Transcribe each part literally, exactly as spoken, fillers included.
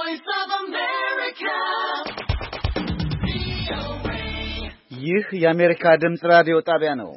Voice of America. ይህ የአሜሪካ ድምፅ ራዲዮ ጣቢያ ነው።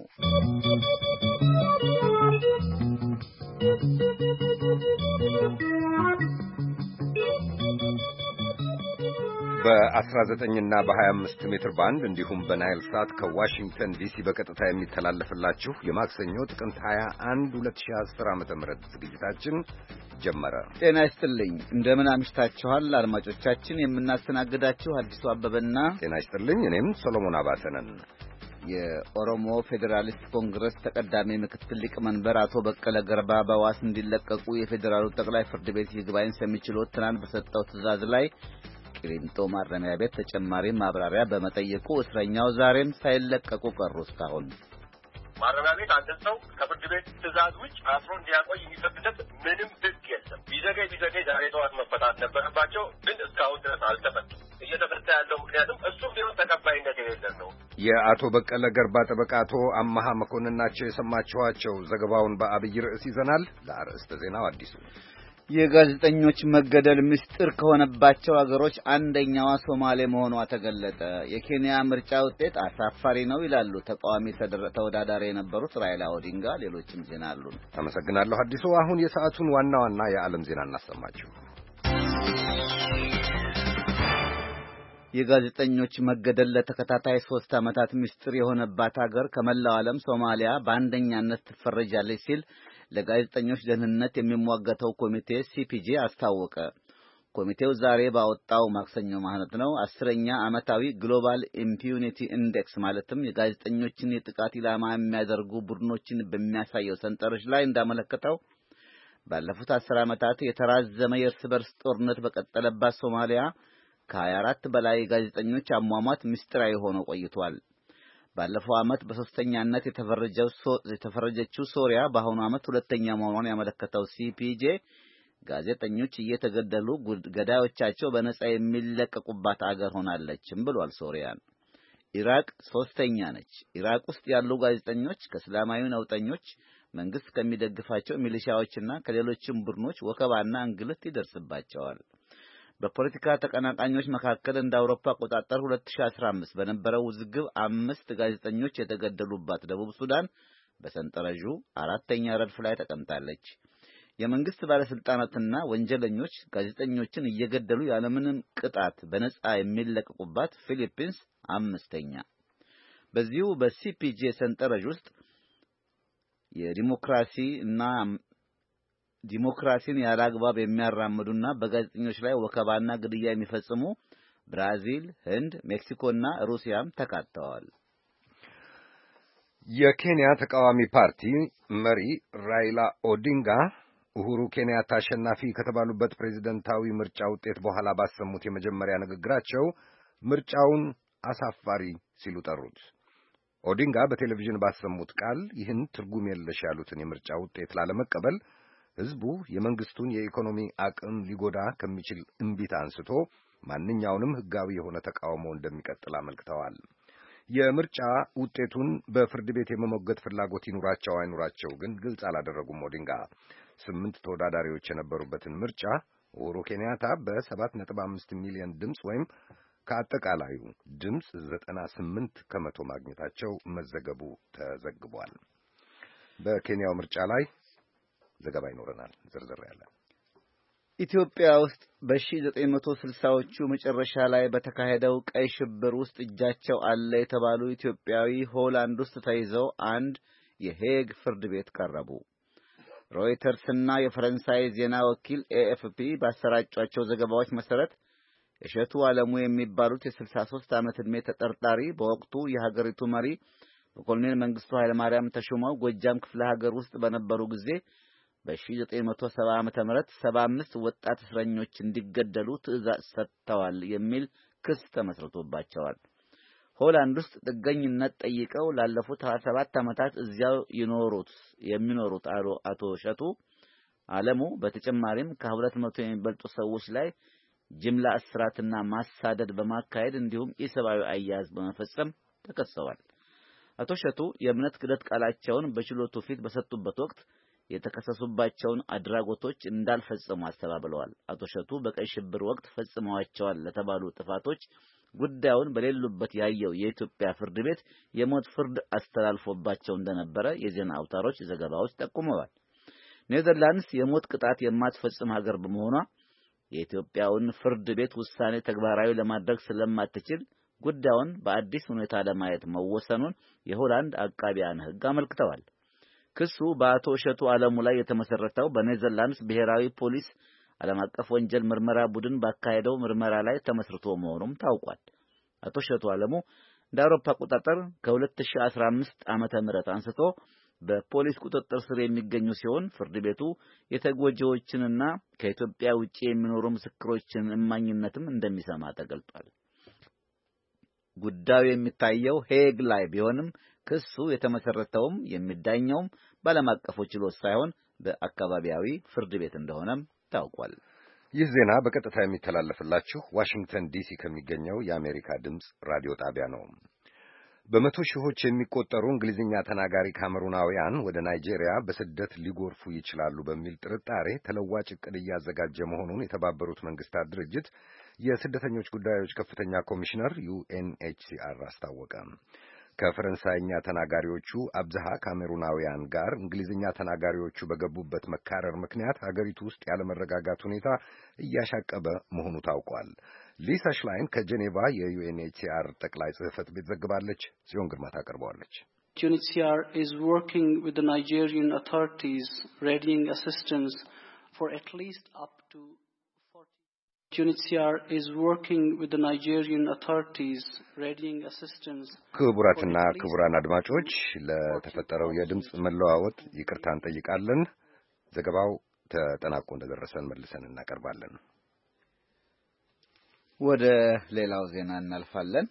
በአስራ ዘጠኝ እና በሀያ አምስት ሜትር ባንድ እንዲሁም በናይል ሳት ከዋሽንግተን ዲሲ በቀጥታ የሚተላለፍላችሁ የማክሰኞ ጥቅምት ሃያ አንድ ሁለት ሺህ አስር ዓመተ ምህረት ዝግጅታችን ጀመረ። ጤና ይስጥልኝ። እንደምን አምሽታችኋል አድማጮቻችን? የምናስተናግዳችሁ አዲሱ አበበና ጤና ይስጥልኝ እኔም ሰሎሞን አባተ ነን። የኦሮሞ ፌዴራሊስት ኮንግረስ ተቀዳሚ ምክትል ሊቀመንበር አቶ በቀለ ገርባ በዋስ እንዲለቀቁ የፌዴራሉ ጠቅላይ ፍርድ ቤት ይግባኝ ሰሚ ችሎት ትናንት በሰጠው ትዕዛዝ ላይ ቂሊንጦ ማረሚያ ቤት ተጨማሪ ማብራሪያ በመጠየቁ እስረኛው ዛሬም ሳይለቀቁ ቀሩ። እስካሁን ማረሚያ ቤት አንድ ሰው ከፍርድ ቤት ትዕዛዝ ውጭ አስሮ እንዲያቆይ የሚፈቅድለት ምንም ሕግ የለም። ቢዘገይ ቢዘገይ ዛሬ ጠዋት መፈታት ነበረባቸው፣ ግን እስካሁን ድረስ አልተፈቱም። እየተፈታ ያለው ምክንያቱም እሱም ቢሆን ተቀባይነት የሌለን ነው። የአቶ በቀለ ገርባ ጠበቃ አቶ አማሃ መኮንን ናቸው የሰማችኋቸው። ዘገባውን በአብይ ርዕስ ይዘናል። ለአርዕስተ ዜናው አዲሱ የጋዜጠኞች መገደል ምስጢር ከሆነባቸው አገሮች አንደኛዋ ሶማሌ መሆኗ ተገለጠ። የኬንያ ምርጫ ውጤት አሳፋሪ ነው ይላሉ ተቃዋሚ ተወዳዳሪ የነበሩት ራይላ ኦዲንጋ። ሌሎችም ዜና አሉን። አመሰግናለሁ አዲሱ። አሁን የሰዓቱን ዋና ዋና የዓለም ዜና እናሰማችሁ። የጋዜጠኞች መገደል ለተከታታይ ሶስት ዓመታት ምስጢር የሆነባት አገር ከመላው ዓለም ሶማሊያ በአንደኛነት ትፈረጃለች ሲል ለጋዜጠኞች ደህንነት የሚሟገተው ኮሚቴ ሲፒጄ አስታወቀ። ኮሚቴው ዛሬ ባወጣው ማክሰኞ ማለት ነው አስረኛ ዓመታዊ ግሎባል ኢምፒዩኒቲ ኢንዴክስ ማለትም የጋዜጠኞችን የጥቃት ኢላማ የሚያደርጉ ቡድኖችን በሚያሳየው ሰንጠረዥ ላይ እንዳመለከተው ባለፉት አስር ዓመታት የተራዘመ የእርስ በርስ ጦርነት በቀጠለባት ሶማሊያ ከሀያ አራት በላይ ጋዜጠኞች አሟሟት ምስጢራዊ ሆኖ ቆይቷል። ባለፈው ዓመት በሶስተኛነት የተፈረጀው የተፈረጀችው ሶሪያ በአሁኑ ዓመት ሁለተኛ መሆኗን ያመለከተው ሲፒጄ ጋዜጠኞች እየተገደሉ ገዳዮቻቸው በነጻ የሚለቀቁባት አገር ሆናለችም ብሏል። ሶሪያን ኢራቅ ሶስተኛ ነች። ኢራቅ ውስጥ ያሉ ጋዜጠኞች ከእስላማዊ ነውጠኞች፣ መንግስት ከሚደግፋቸው ሚሊሻዎችና ከሌሎችም ቡድኖች ወከባና እንግልት ይደርስባቸዋል። በፖለቲካ ተቀናቃኞች መካከል እንደ አውሮፓ አቆጣጠር ሁለት ሺህ አስራ አምስት በነበረው ውዝግብ አምስት ጋዜጠኞች የተገደሉባት ደቡብ ሱዳን በሰንጠረዡ አራተኛ ረድፍ ላይ ተቀምጣለች። የመንግስት ባለስልጣናትና ወንጀለኞች ጋዜጠኞችን እየገደሉ ያለምንም ቅጣት በነጻ የሚለቀቁባት ፊሊፒንስ አምስተኛ። በዚሁ በሲፒጄ ሰንጠረዥ ውስጥ የዲሞክራሲ እና ዲሞክራሲን ያላግባብ የሚያራምዱና በጋዜጠኞች ላይ ወከባና ግድያ የሚፈጽሙ ብራዚል፣ ህንድ፣ ሜክሲኮና ሩሲያም ተካተዋል። የኬንያ ተቃዋሚ ፓርቲ መሪ ራይላ ኦዲንጋ ኡሁሩ ኬንያታ አሸናፊ ከተባሉበት ፕሬዝደንታዊ ምርጫ ውጤት በኋላ ባሰሙት የመጀመሪያ ንግግራቸው ምርጫውን አሳፋሪ ሲሉ ጠሩት። ኦዲንጋ በቴሌቪዥን ባሰሙት ቃል ይህን ትርጉም የለሽ ያሉትን የምርጫ ውጤት ላለመቀበል ህዝቡ የመንግስቱን የኢኮኖሚ አቅም ሊጎዳ ከሚችል እምቢታ አንስቶ ማንኛውንም ህጋዊ የሆነ ተቃውሞ እንደሚቀጥል አመልክተዋል። የምርጫ ውጤቱን በፍርድ ቤት የመሞገት ፍላጎት ይኑራቸው አይኑራቸው ግን ግልጽ አላደረጉም። ኦዲንጋ ስምንት ተወዳዳሪዎች የነበሩበትን ምርጫ ኡሁሩ ኬንያታ በሰባት ነጥብ አምስት ሚሊዮን ድምፅ ወይም ከአጠቃላዩ ድምፅ ዘጠና ስምንት ከመቶ ማግኘታቸው መዘገቡ ተዘግቧል። በኬንያው ምርጫ ላይ ዘገባ ይኖረናል። ዝርዝር ያለ ኢትዮጵያ ውስጥ በ1960ዎቹ መጨረሻ ላይ በተካሄደው ቀይ ሽብር ውስጥ እጃቸው አለ የተባሉ ኢትዮጵያዊ ሆላንድ ውስጥ ተይዘው አንድ የሄግ ፍርድ ቤት ቀረቡ። ሮይተርስና የፈረንሳይ ዜና ወኪል ኤኤፍፒ ባሰራጯቸው ዘገባዎች መሰረት እሸቱ ዓለሙ የሚባሉት የስልሳ ሦስት ዓመት ዕድሜ ተጠርጣሪ በወቅቱ የሀገሪቱ መሪ በኮሎኔል መንግስቱ ኃይለማርያም ተሾመው ጎጃም ክፍለ ሀገር ውስጥ በነበሩ ጊዜ በ1970 ዓመተ ምህረት ሰባ አምስት ወጣት እስረኞች እንዲገደሉ ትዕዛዝ ሰጥተዋል የሚል ክስ ተመስርቶባቸዋል። ሆላንድ ውስጥ ጥገኝነት ጠይቀው ላለፉት ሀያ ሰባት ዓመታት እዚያው ይኖሩት የሚኖሩት አቶ እሸቱ ዓለሙ በተጨማሪም ከሁለት መቶ የሚበልጡ ሰዎች ላይ ጅምላ እስራትና ማሳደድ በማካሄድ እንዲሁም ኢሰብአዊ አያያዝ በመፈጸም ተከሰዋል። አቶ እሸቱ የእምነት ክህደት ቃላቸውን በችሎቱ ፊት በሰጡበት ወቅት የተከሰሱባቸውን አድራጎቶች እንዳልፈጸሙ አስተባብለዋል። አቶ እሸቱ በቀይ ሽብር ወቅት ፈጽመዋቸዋል ለተባሉ ጥፋቶች ጉዳዩን በሌሉበት ያየው የኢትዮጵያ ፍርድ ቤት የሞት ፍርድ አስተላልፎባቸው እንደነበረ የዜና አውታሮች ዘገባዎች ጠቁመዋል። ኔዘርላንድስ የሞት ቅጣት የማትፈጽም ሀገር በመሆኗ የኢትዮጵያውን ፍርድ ቤት ውሳኔ ተግባራዊ ለማድረግ ስለማትችል ጉዳዩን በአዲስ ሁኔታ ለማየት መወሰኑን የሆላንድ አቃቢያን ሕግ አመልክተዋል። ክሱ በአቶ እሸቱ ዓለሙ ላይ የተመሰረተው በኔዘርላንድስ ብሔራዊ ፖሊስ ዓለም አቀፍ ወንጀል ምርመራ ቡድን ባካሄደው ምርመራ ላይ ተመስርቶ መሆኑም ታውቋል። አቶ እሸቱ ዓለሙ እንደ አውሮፓ አቆጣጠር ከ2015 ዓመተ ምህረት አንስቶ በፖሊስ ቁጥጥር ስር የሚገኙ ሲሆን ፍርድ ቤቱ የተጎጂዎችንና ከኢትዮጵያ ውጪ የሚኖሩ ምስክሮችን እማኝነትም እንደሚሰማ ተገልጧል። ጉዳዩ የሚታየው ሄግ ላይ ቢሆንም ክሱ የተመሰረተውም የሚዳኘውም በዓለም አቀፉ ችሎት ሳይሆን በአካባቢያዊ ፍርድ ቤት እንደሆነም ታውቋል። ይህ ዜና በቀጥታ የሚተላለፍላችሁ ዋሽንግተን ዲሲ ከሚገኘው የአሜሪካ ድምፅ ራዲዮ ጣቢያ ነው። በመቶ ሺዎች የሚቆጠሩ እንግሊዝኛ ተናጋሪ ካሜሩናውያን ወደ ናይጄሪያ በስደት ሊጎርፉ ይችላሉ በሚል ጥርጣሬ ተለዋጭ ዕቅድ እያዘጋጀ መሆኑን የተባበሩት መንግስታት ድርጅት የስደተኞች ጉዳዮች ከፍተኛ ኮሚሽነር ዩኤንኤችሲአር አስታወቀ። ከፈረንሳይኛ ተናጋሪዎቹ አብዛሃ ካሜሩናውያን ጋር እንግሊዝኛ ተናጋሪዎቹ በገቡበት መካረር ምክንያት ሀገሪቱ ውስጥ ያለመረጋጋት ሁኔታ እያሻቀበ መሆኑ ታውቋል። ሊሳ ሽላይን ከጄኔቫ የዩኤንኤችሲአር ጠቅላይ ጽሕፈት ቤት ዘግባለች። ጽዮን ግርማ ታቀርበዋለች። U N H C R is working with the Nigerian authorities readying assistance for at least up to U N H C R is working with the Nigerian authorities readying assistance. ክቡራትና ክቡራን አድማጮች ለተፈጠረው የድምጽ መለዋወጥ ይቅርታ እንጠይቃለን። ዘገባው ተጠናቆ እንደደረሰን መልሰን እናቀርባለን። ወደ ሌላው ዜና እናልፋለን።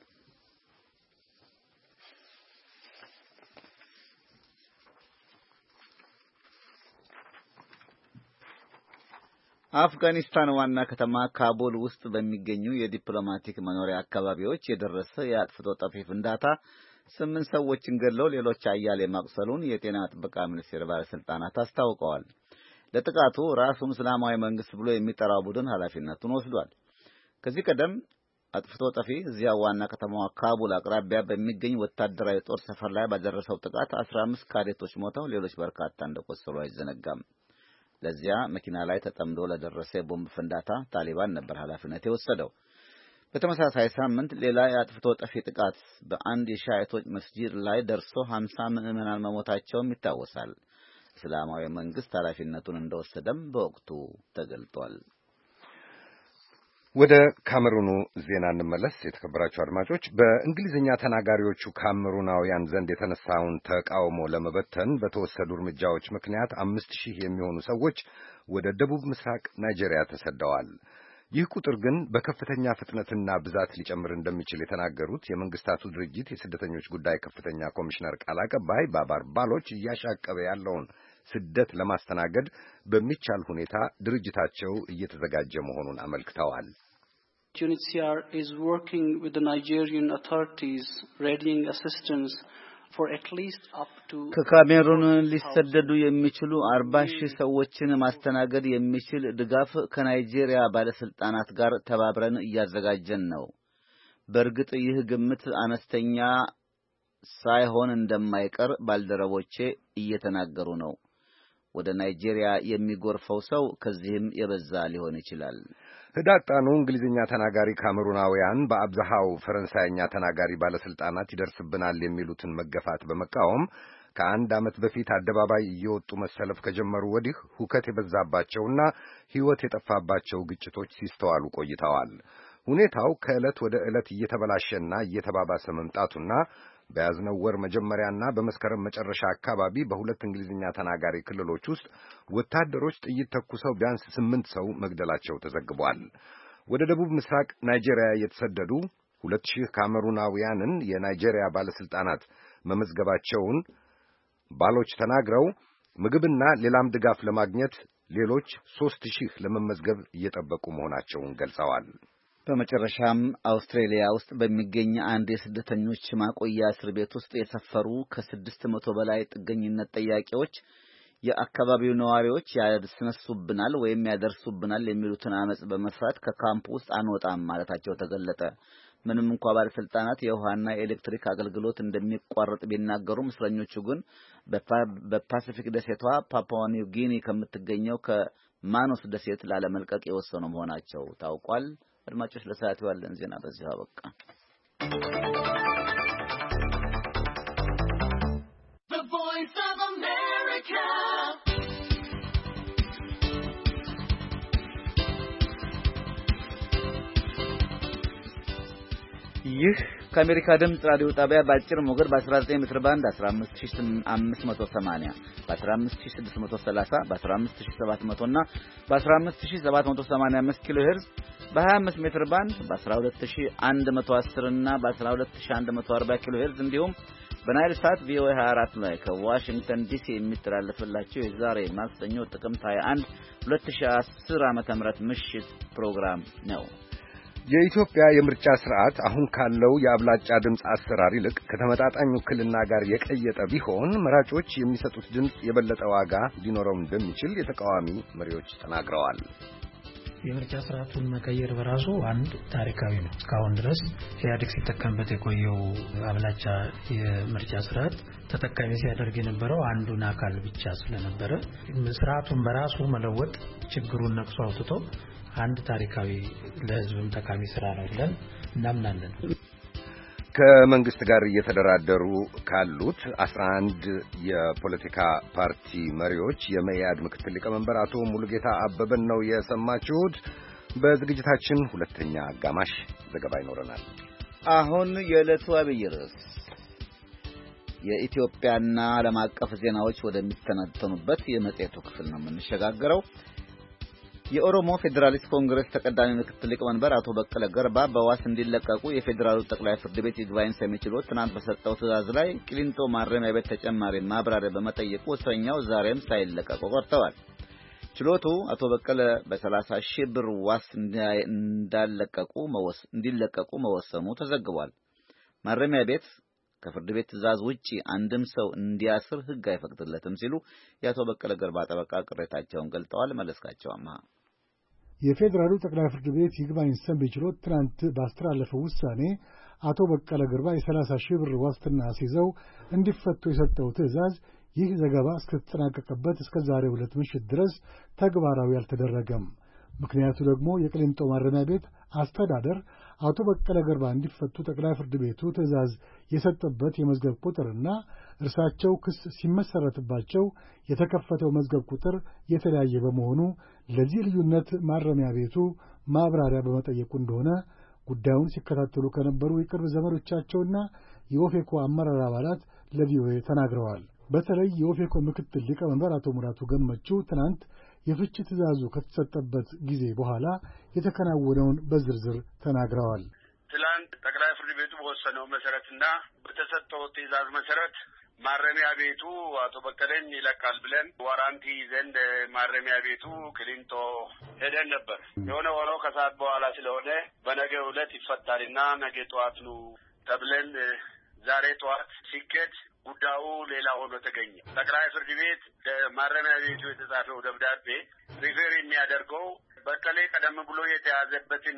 አፍጋኒስታን ዋና ከተማ ካቡል ውስጥ በሚገኙ የዲፕሎማቲክ መኖሪያ አካባቢዎች የደረሰ የአጥፍቶ ጠፊ ፍንዳታ ስምንት ሰዎችን ገድለው ሌሎች አያሌ ማቁሰሉን የጤና ጥበቃ ሚኒስቴር ባለስልጣናት አስታውቀዋል። ለጥቃቱ ራሱን እስላማዊ መንግስት ብሎ የሚጠራው ቡድን ኃላፊነቱን ወስዷል። ከዚህ ቀደም አጥፍቶ ጠፊ እዚያ ዋና ከተማዋ ካቡል አቅራቢያ በሚገኝ ወታደራዊ ጦር ሰፈር ላይ ባደረሰው ጥቃት አስራ አምስት ካዴቶች ሞተው ሌሎች በርካታ እንደቆሰሉ አይዘነጋም። ለዚያ መኪና ላይ ተጠምዶ ለደረሰ ቦምብ ፍንዳታ ታሊባን ነበር ኃላፊነት የወሰደው። በተመሳሳይ ሳምንት ሌላ የአጥፍቶ ጠፊ ጥቃት በአንድ የሻይቶች መስጂድ ላይ ደርሶ ሀምሳ ምዕመናን መሞታቸውም ይታወሳል። እስላማዊ መንግስት ኃላፊነቱን እንደወሰደም በወቅቱ ተገልጧል። ወደ ካሜሩኑ ዜና እንመለስ። የተከበራችሁ አድማጮች፣ በእንግሊዝኛ ተናጋሪዎቹ ካሜሩናውያን ዘንድ የተነሳውን ተቃውሞ ለመበተን በተወሰዱ እርምጃዎች ምክንያት አምስት ሺህ የሚሆኑ ሰዎች ወደ ደቡብ ምስራቅ ናይጄሪያ ተሰደዋል። ይህ ቁጥር ግን በከፍተኛ ፍጥነትና ብዛት ሊጨምር እንደሚችል የተናገሩት የመንግስታቱ ድርጅት የስደተኞች ጉዳይ ከፍተኛ ኮሚሽነር ቃል አቀባይ ባባር ባሎች እያሻቀበ ያለውን ስደት ለማስተናገድ በሚቻል ሁኔታ ድርጅታቸው እየተዘጋጀ መሆኑን አመልክተዋል። U N H C R is working with the Nigerian authorities readying assistance for at least up to ከካሜሩን ሊሰደዱ የሚችሉ አርባ ሺህ ሰዎችን ማስተናገድ የሚችል ድጋፍ ከናይጄሪያ ባለስልጣናት ጋር ተባብረን እያዘጋጀን ነው። በእርግጥ ይህ ግምት አነስተኛ ሳይሆን እንደማይቀር ባልደረቦቼ እየተናገሩ ነው። ወደ ናይጄሪያ የሚጎርፈው ሰው ከዚህም የበዛ ሊሆን ይችላል። ህዳጣኑ እንግሊዝኛ ተናጋሪ ካሜሩናውያን በአብዛሃው ፈረንሳይኛ ተናጋሪ ባለስልጣናት ይደርስብናል የሚሉትን መገፋት በመቃወም ከአንድ ዓመት በፊት አደባባይ እየወጡ መሰለፍ ከጀመሩ ወዲህ ሁከት የበዛባቸውና ሕይወት የጠፋባቸው ግጭቶች ሲስተዋሉ ቆይተዋል። ሁኔታው ከዕለት ወደ ዕለት እየተበላሸና እየተባባሰ መምጣቱና በያዝነው ወር መጀመሪያና በመስከረም መጨረሻ አካባቢ በሁለት እንግሊዝኛ ተናጋሪ ክልሎች ውስጥ ወታደሮች ጥይት ተኩሰው ቢያንስ ስምንት ሰው መግደላቸው ተዘግቧል። ወደ ደቡብ ምስራቅ ናይጄሪያ የተሰደዱ ሁለት ሺህ ካሜሩናውያንን የናይጄሪያ ባለስልጣናት መመዝገባቸውን ባሎች ተናግረው ምግብና ሌላም ድጋፍ ለማግኘት ሌሎች ሦስት ሺህ ለመመዝገብ እየጠበቁ መሆናቸውን ገልጸዋል። በመጨረሻም አውስትራሊያ ውስጥ በሚገኝ አንድ የስደተኞች ማቆያ እስር ቤት ውስጥ የሰፈሩ ከስድስት መቶ በላይ ጥገኝነት ጠያቂዎች የአካባቢው ነዋሪዎች ያስነሱብናል ወይም ያደርሱብናል የሚሉትን አመጽ በመፍራት ከካምፕ ውስጥ አንወጣም ማለታቸው ተገለጠ። ምንም እንኳን ባለስልጣናት የውሃና የኤሌክትሪክ አገልግሎት እንደሚቋረጥ ቢናገሩም እስረኞቹ ግን በፓሲፊክ ደሴቷ ፓፑዋ ኒው ጊኒ ከምትገኘው ከማኖስ ደሴት ላለመልቀቅ የወሰኑ መሆናቸው ታውቋል። አድማጮች ለሰዓቱ ያለን ዜና በዚህ አበቃ። The Voice of America. ይህ ከአሜሪካ ድምጽ ራዲዮ ጣቢያ በአጭር ሞገድ በ19 ሜትር ባንድ አስራ አምስት ሺህ አምስት መቶ ሰማንያ በአስራ አምስት ሺህ ስድስት መቶ ሰላሳ በአስራ አምስት ሺህ ሰባት መቶ እና በአስራ አምስት ሺህ ሰባት መቶ ሰማንያ አምስት ኪሎ ሄርዝ በሀያ አምስት ሜትር ባንድ በአስራ ሁለት ሺህ አንድ መቶ አስር እና በአስራ ሁለት ሺህ አንድ መቶ አርባ ኪሎ ሄርዝ እንዲሁም በናይል ሳት ቪኦኤ ሃያ አራት ላይ ከዋሽንግተን ዲሲ የሚተላለፍላችሁ የዛሬ ማክሰኞ ጥቅምት ሃያ አንድ ሁለት ሺህ አስር ዓመተ ምህረት ምሽት ፕሮግራም ነው። የኢትዮጵያ የምርጫ ስርዓት አሁን ካለው የአብላጫ ድምፅ አሰራር ይልቅ ከተመጣጣኝ ውክልና ጋር የቀየጠ ቢሆን መራጮች የሚሰጡት ድምፅ የበለጠ ዋጋ ሊኖረው እንደሚችል የተቃዋሚ መሪዎች ተናግረዋል። የምርጫ ስርዓቱን መቀየር በራሱ አንድ ታሪካዊ ነው። እስካሁን ድረስ ኢህአዴግ ሲጠቀምበት የቆየው አብላጫ የምርጫ ስርዓት ተጠቃሚ ሲያደርግ የነበረው አንዱን አካል ብቻ ስለነበረ ስርዓቱን በራሱ መለወጥ ችግሩን ነቅሶ አውጥቶ አንድ ታሪካዊ ለህዝብም ጠቃሚ ስራ ነው ብለን እናምናለን። ከመንግስት ጋር እየተደራደሩ ካሉት አስራ አንድ የፖለቲካ ፓርቲ መሪዎች የመኢአድ ምክትል ሊቀመንበር አቶ ሙሉጌታ አበበን ነው የሰማችሁት። በዝግጅታችን ሁለተኛ አጋማሽ ዘገባ ይኖረናል። አሁን የዕለቱ አብይ ርዕስ የኢትዮጵያና ዓለም አቀፍ ዜናዎች ወደሚተነተኑበት የመጽሔቱ ክፍል ነው የምንሸጋገረው። የኦሮሞ ፌዴራሊስት ኮንግረስ ተቀዳሚ ምክትል ሊቀመንበር አቶ በቀለ ገርባ በዋስ እንዲለቀቁ የፌዴራሉ ጠቅላይ ፍርድ ቤት ይግባኝ ሰሚ ችሎት ትናንት በሰጠው ትዕዛዝ ላይ ቂሊንጦ ማረሚያ ቤት ተጨማሪ ማብራሪያ በመጠየቁ እስረኛው ዛሬም ሳይለቀቁ ቀርተዋል። ችሎቱ አቶ በቀለ በሰላሳ ሺህ ብር ዋስ እንዳለቀቁ መወስ እንዲለቀቁ መወሰኑ ተዘግቧል። ማረሚያ ቤት ከፍርድ ቤት ትዕዛዝ ውጪ አንድም ሰው እንዲያስር ሕግ አይፈቅድለትም ሲሉ የአቶ በቀለ ገርባ ጠበቃ ቅሬታቸውን ገልጠዋል። መለስካቸውማ የፌዴራሉ ጠቅላይ ፍርድ ቤት ይግባኝ ሰሚ ችሎት ትናንት ባስተላለፈው ውሳኔ አቶ በቀለ ገርባ የሰላሳ ሺህ ብር ዋስትና አስይዘው እንዲፈቱ የሰጠው ትዕዛዝ ይህ ዘገባ እስከተጠናቀቀበት እስከ ዛሬው ዕለት ምሽት ድረስ ተግባራዊ አልተደረገም። ምክንያቱ ደግሞ የቂሊንጦ ማረሚያ ቤት አስተዳደር አቶ በቀለ ገርባ እንዲፈቱ ጠቅላይ ፍርድ ቤቱ ትዕዛዝ የሰጠበት የመዝገብ ቁጥርና እርሳቸው ክስ ሲመሰረትባቸው የተከፈተው መዝገብ ቁጥር የተለያየ በመሆኑ ለዚህ ልዩነት ማረሚያ ቤቱ ማብራሪያ በመጠየቁ እንደሆነ ጉዳዩን ሲከታተሉ ከነበሩ የቅርብ ዘመዶቻቸውና የኦፌኮ አመራር አባላት ለቪኦኤ ተናግረዋል። በተለይ የኦፌኮ ምክትል ሊቀመንበር አቶ ሙላቱ ገመቹ ትናንት የፍቺ ትዕዛዙ ከተሰጠበት ጊዜ በኋላ የተከናወነውን በዝርዝር ተናግረዋል። ትላንት ጠቅላይ ፍርድ ቤቱ በወሰነው መሰረትና በተሰጠው ትዕዛዝ መሰረት ማረሚያ ቤቱ አቶ በቀለን ይለቃል ብለን ዋራንቲ ዘንድ ማረሚያ ቤቱ ቂሊንጦ ሄደን ነበር። የሆነ ሆኖ ከሰዓት በኋላ ስለሆነ በነገው ዕለት ይፈታልና ነገ ጠዋት ነው ተብለን ዛሬ ጠዋት ሲኬድ ጉዳዩ ሌላ ሆኖ ተገኘ። ጠቅላይ ፍርድ ቤት ለማረሚያ ቤቱ የተጻፈው ደብዳቤ ሪፈር የሚያደርገው በቀለ ቀደም ብሎ የተያዘበትን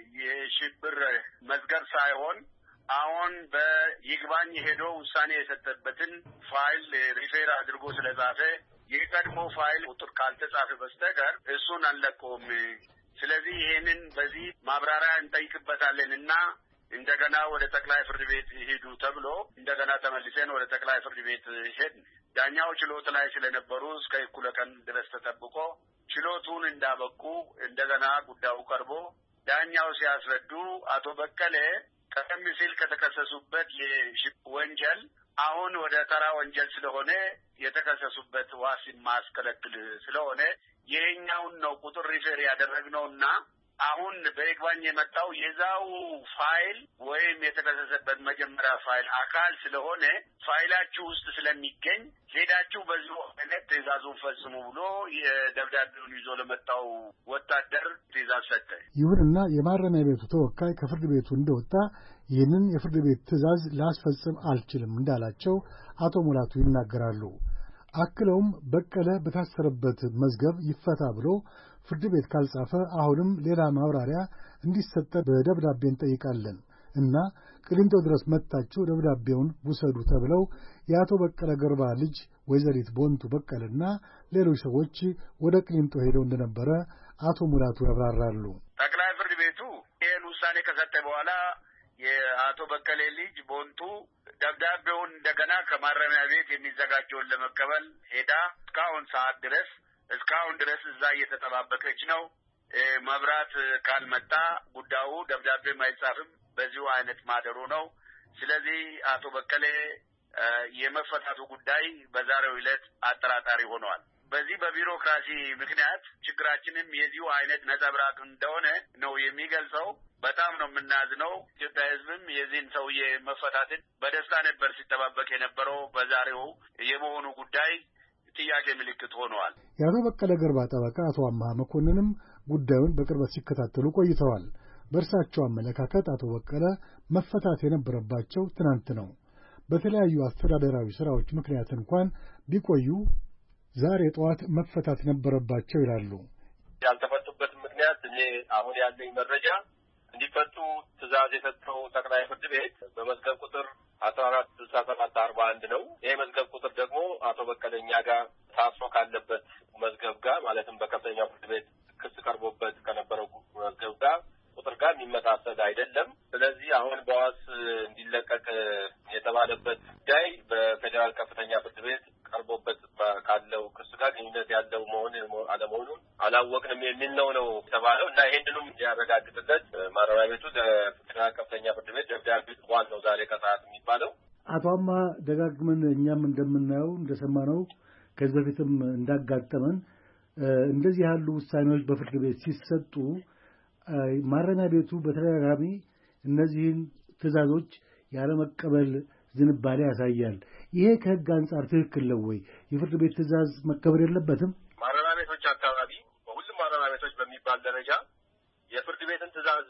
የሽብር መዝገብ ሳይሆን አሁን በይግባኝ ሄዶ ውሳኔ የሰጠበትን ፋይል ሪፈር አድርጎ ስለጻፈ የቀድሞ ፋይል ቁጥር ካልተጻፈ በስተቀር እሱን አንለቀውም። ስለዚህ ይሄንን በዚህ ማብራሪያ እንጠይቅበታለንና እንደገና ወደ ጠቅላይ ፍርድ ቤት ሄዱ ተብሎ እንደገና ተመልሰን ወደ ጠቅላይ ፍርድ ቤት ሄድን። ዳኛው ችሎት ላይ ስለነበሩ እስከ እኩለ ቀን ድረስ ተጠብቆ ችሎቱን እንዳበቁ እንደገና ጉዳዩ ቀርቦ ዳኛው ሲያስረዱ አቶ በቀለ ቀደም ሲል ከተከሰሱበት የሽብር ወንጀል አሁን ወደ ተራ ወንጀል ስለሆነ የተከሰሱበት ዋስ ማስከለክል ስለሆነ የኛውን ነው ቁጥር ሪፈር ያደረግነውና አሁን በይግባኝ የመጣው የዛው ፋይል ወይም የተከሰሰበት መጀመሪያ ፋይል አካል ስለሆነ ፋይላችሁ ውስጥ ስለሚገኝ ሄዳችሁ በዚሁ አይነት ትዕዛዙን ፈጽሙ ብሎ የደብዳቤውን ይዞ ለመጣው ወታደር ትዕዛዝ ሰጠ። ይሁንና የማረሚያ ቤቱ ተወካይ ከፍርድ ቤቱ እንደወጣ ይህንን የፍርድ ቤት ትዕዛዝ ላስፈጽም አልችልም እንዳላቸው አቶ ሙላቱ ይናገራሉ። አክለውም በቀለ በታሰረበት መዝገብ ይፈታ ብሎ ፍርድ ቤት ካልጻፈ አሁንም ሌላ ማብራሪያ እንዲሰጥ በደብዳቤ እንጠይቃለን እና ቅሊንጦ ድረስ መጣችሁ ደብዳቤውን ውሰዱ ተብለው የአቶ በቀለ ገርባ ልጅ ወይዘሪት ቦንቱ በቀለና ሌሎች ሰዎች ወደ ቅሊንጦ ሄደው እንደነበረ አቶ ሙላቱ ያብራራሉ። ጠቅላይ ፍርድ ቤቱ ይህን ውሳኔ ከሰጠ በኋላ የአቶ በቀለ ልጅ ቦንቱ ደብዳቤውን እንደገና ከማረሚያ ቤት የሚዘጋጀውን ለመቀበል ሄዳ እስካሁን ሰዓት ድረስ እስካሁን ድረስ እዛ እየተጠባበቀች ነው። መብራት ካልመጣ ጉዳዩ ደብዳቤ አይጻፍም፣ በዚሁ አይነት ማደሩ ነው። ስለዚህ አቶ በቀለ የመፈታቱ ጉዳይ በዛሬው ዕለት አጠራጣሪ ሆኗል። በዚህ በቢሮክራሲ ምክንያት ችግራችንም የዚሁ አይነት ነጸብራቅ እንደሆነ ነው የሚገልጸው። በጣም ነው የምናዝነው። ኢትዮጵያ ሕዝብም የዚህን ሰውዬ መፈታትን በደስታ ነበር ሲጠባበቅ የነበረው። በዛሬው የመሆኑ ጉዳይ ጥያቄ ምልክት ሆነዋል። የአቶ በቀለ ገርባ ጠበቃ አቶ አምሃ መኮንንም ጉዳዩን በቅርበት ሲከታተሉ ቆይተዋል። በእርሳቸው አመለካከት አቶ በቀለ መፈታት የነበረባቸው ትናንት ነው። በተለያዩ አስተዳደራዊ ሥራዎች ምክንያት እንኳን ቢቆዩ ዛሬ ጠዋት መፈታት ነበረባቸው ይላሉ። ያልተፈቱበት ምክንያት እኔ አሁን ያለኝ መረጃ እንዲፈቱ ትዕዛዝ የሰጠው ጠቅላይ ፍርድ ቤት በመዝገብ ቁጥር አስራ አራት ስልሳ ሰባት አርባ አንድ ነው። ይሄ መዝገብ ቁጥር ደግሞ አቶ በቀለኛ ጋር ታስሮ ካለበት መዝገብ ጋር ማለትም በከፍተኛ ፍርድ ቤት ክስ ቀርቦበት ከነበረው መዝገብ ጋር ቁጥር ጋር የሚመሳሰል አይደለም። ስለዚህ አሁን በዋስ እንዲለቀቅ የተባለበት ጉዳይ በፌዴራል ከፍተኛ ፍርድ ቤት ቀርቦበት ካለው ክስ ጋር ግንኙነት ያለው መሆን አለመሆኑን አላወቅንም የሚል ነው ነው የተባለው እና ይሄንንም ያረጋግጥለት ማረሚያ ቤቱ ለፌዴራል ከፍተኛ ፍርድ ቤት ደብዳቤ ጽፏል ነው ዛሬ ከሰዓት የሚባለው። አቶ አማ ደጋግመን እኛም እንደምናየው እንደሰማነው ከዚህ በፊትም እንዳጋጠመን እንደዚህ ያሉ ውሳኔዎች በፍርድ ቤት ሲሰጡ ማረሚያ ቤቱ በተደጋጋሚ እነዚህን ትዕዛዞች ያለመቀበል ዝንባሌ ያሳያል። ይሄ ከሕግ አንጻር ትክክል ነው ወይ? የፍርድ ቤት ትዕዛዝ መከበር የለበትም? ማረሚያ ቤቶች አካባቢ በሁሉም ማረሚያ ቤቶች በሚባል ደረጃ የፍርድ ቤትን ትዕዛዝ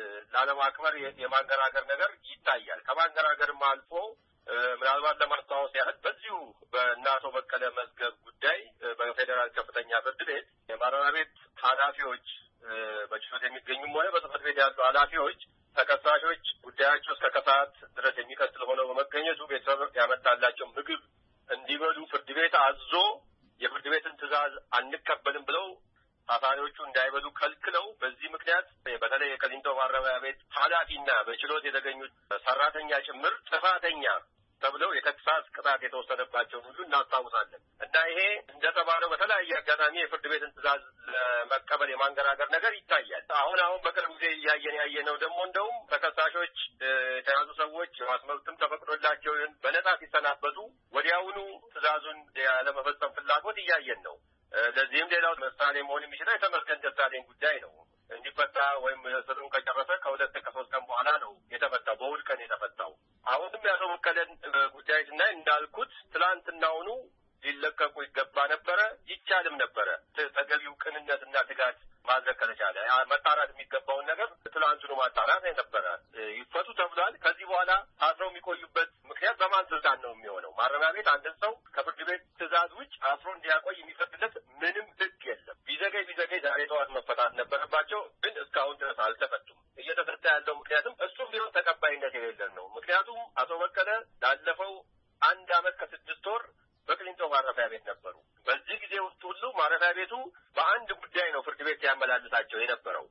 ላለማክበር የማንገራገር ነገር ይታያል። ከማንገራገርም አልፎ ምናልባት ለማስታወስ ያህል በዚሁ በእነ አቶ በቀለ መዝገብ ጉዳይ በፌዴራል ከፍተኛ ፍርድ ቤት የማረሚያ ቤት ኃላፊዎች በችሎት የሚገኙም ሆነ በጽሕፈት ቤት ያሉ ኃላፊዎች ተከሳሾች ጉዳያቸው እስከ ከሰዓት ድረስ የሚቀጥል ሆነው በመገኘቱ ቤተሰብ ያመጣላቸው ምግብ እንዲበሉ ፍርድ ቤት አዞ የፍርድ ቤትን ትዕዛዝ አንቀበልም ብለው ታሳሪዎቹ እንዳይበሉ ከልክለው በዚህ ምክንያት በተለይ የቅሊንጦ ማረሚያ ቤት ኃላፊና በችሎት የተገኙት ሰራተኛ ጭምር ጥፋተኛ ተብለው የተግሳጽ ቅጣት የተወሰነባቸውን ሁሉ እናስታውሳለን እና ይሄ እንደተባለው በተለያየ አጋጣሚ የፍርድ ቤትን ትዕዛዝ ለመቀበል የማንገራገር ነገር ይታያል። አሁን አሁን በቅርብ ጊዜ እያየን ያየነው ደግሞ እንደውም ተከሳሾች የተያዙ ሰዎች የዋስ መብትም ተፈቅዶላቸው በነጻ ሲሰናበቱ ወዲያውኑ ትዕዛዙን ያለመፈጸም ፍላጎት እያየን ነው። ለዚህም ሌላው ምሳሌ መሆን የሚችለው የተመስገን ደሳለኝ ጉዳይ ነው። እንዲፈታ ወይም እስሩን ከጨረሰ ከሁለት ከሶስት ቀን በኋላ ነው የተፈታው፣ በእሑድ ቀን የተፈታው። አሁንም የአቶ በቀለን ጉዳይ ስናይ እንዳልኩት ትላንትናውኑ ሊለቀቁ ይገባ ነበረ፣ ይቻልም ነበረ። ተገቢው ቅንነትና ትጋት ማድረግ ከተቻለ መጣራት የሚገባውን ነገር ትላንቱኑ ማጣራት ነበረ። ይፈቱ ተብሏል። ከዚህ በኋላ ታስረው የሚቆዩበት ምክንያት በማን ስልጣን ነው የሚሆነው? ማረሚያ ቤት አንድን ሰው ከፍርድ ቤት ትዕዛዝ ውጭ አስሮ እንዲያቆይ የሚፈቅድለት ምንም ሕግ የለም። ቢዘገይ ቢዘገይ ዛሬ ጠዋት መፈታት ነበረባቸው፣ ግን እስካሁን ድረስ አልተፈቱም። እየተፈታ ያለው ምክንያትም እሱም ቢሆን ተቀባይነት የሌለን ነው። ምክንያቱም አቶ በቀለ ላለፈው አንድ አመት ከስድስት ወር በቅሊንጦ ማረፊያ ቤት ነበሩ። በዚህ ጊዜ ውስጥ ሁሉ ማረፊያ ቤቱ በአንድ ጉዳይ ነው ፍርድ ቤት ያመላልሳቸው የነበረው።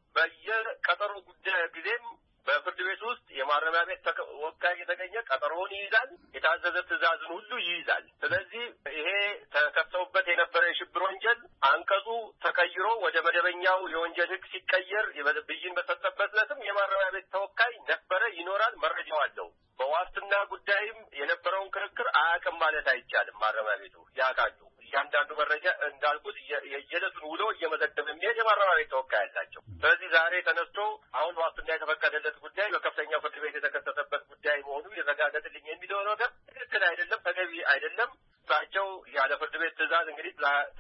በየቀጠሮ ጉዳይ ጊዜም በፍርድ ቤት ውስጥ የማረሚያ ቤት ወካይ የተገኘ ቀጠሮውን ይይዛል፣ የታዘዘ ትዕዛዝን ሁሉ ይይዛል። ስለዚህ ይሄ ተከሰውበት የነበረ የሽብር ወንጀል አንቀጹ ተቀይሮ ወደ መደበኛው የወንጀል ሕግ ሲቀየር ብይን በሰጠበት ዕለትም የማረሚያ ቤት ተወካይ ነበረ፣ ይኖራል፣ መረጃው አለው። በዋስትና ጉዳይም የነበረውን ክርክር አያውቅም ማለት አይቻልም። ማረሚያ ቤቱ ያውቃሉ። እያንዳንዱ መረጃ እንዳልኩት የየዕለቱን ውሎ እየመዘገበ የሚሄድ የማረሚያ ቤት ተወካይ ያላቸው። ስለዚህ ዛሬ ተነስቶ አሁን ዋስትና የተፈቀደለት ጉዳይ በከፍተኛው ፍርድ ቤት የተከሰሰበት ጉዳይ መሆኑ የተረጋገጠልኝ የሚለው ነገር ትክክል አይደለም፣ ተገቢ አይደለም። እሳቸው ያለ ፍርድ ቤት ትዕዛዝ እንግዲህ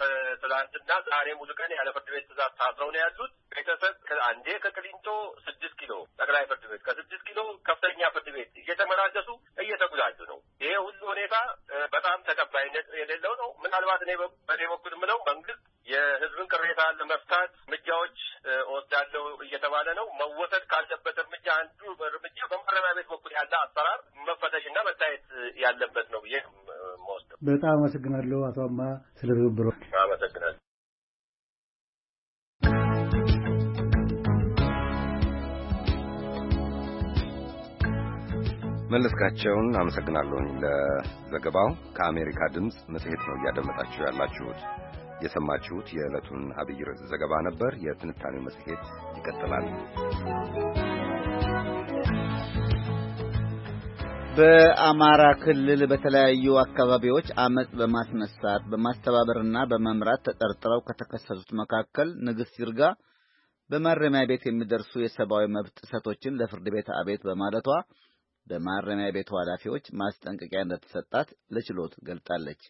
ትላንትና ዛሬ ሙሉ ቀን ያለ ፍርድ ቤት ትዕዛዝ ታስረው ነው ያሉት። ቤተሰብ አንዴ ከቅሊንጦ ስድስት ኪሎ ጠቅላይ ፍርድ ቤት ከስድስት ኪሎ ከፍተኛ ፍርድ ቤት እየተመላለሱ እየተጉዳጁ ነው። ይሄ ሁሉ ሁኔታ በጣም ተቀባይነት የሌለው ነው። ምናልባት እኔ በኔ በኩል የምለው መንግስት የህዝብን ቅሬታ ለመፍታት እርምጃዎች ወስዳለሁ እየተባለ ነው። መወሰድ ካለበት እርምጃ አንዱ እርምጃ በማረሚያ ቤት በኩል ያለ አሰራር መፈተሽና መታየት ያለበት ነው ብዬ የምወስደው። በጣም አመሰግናለሁ አቶ አማ ስለ ትብብሮ። አመሰግናለሁ። መለስካቸውን አመሰግናለሁ ለዘገባው። ከአሜሪካ ድምጽ መጽሔት ነው እያደመጣችሁ ያላችሁት። የሰማችሁት የዕለቱን አብይ ርዕስ ዘገባ ነበር። የትንታኔው መጽሔት ይቀጥላል። በአማራ ክልል በተለያዩ አካባቢዎች አመጽ በማስነሳት በማስተባበርና በመምራት ተጠርጥረው ከተከሰሱት መካከል ንግስት ይርጋ በማረሚያ ቤት የሚደርሱ የሰብአዊ መብት ጥሰቶችን ለፍርድ ቤት አቤት በማለቷ በማረሚያ ቤቱ ኃላፊዎች ማስጠንቀቂያ እንደተሰጣት ለችሎት ገልጣለች።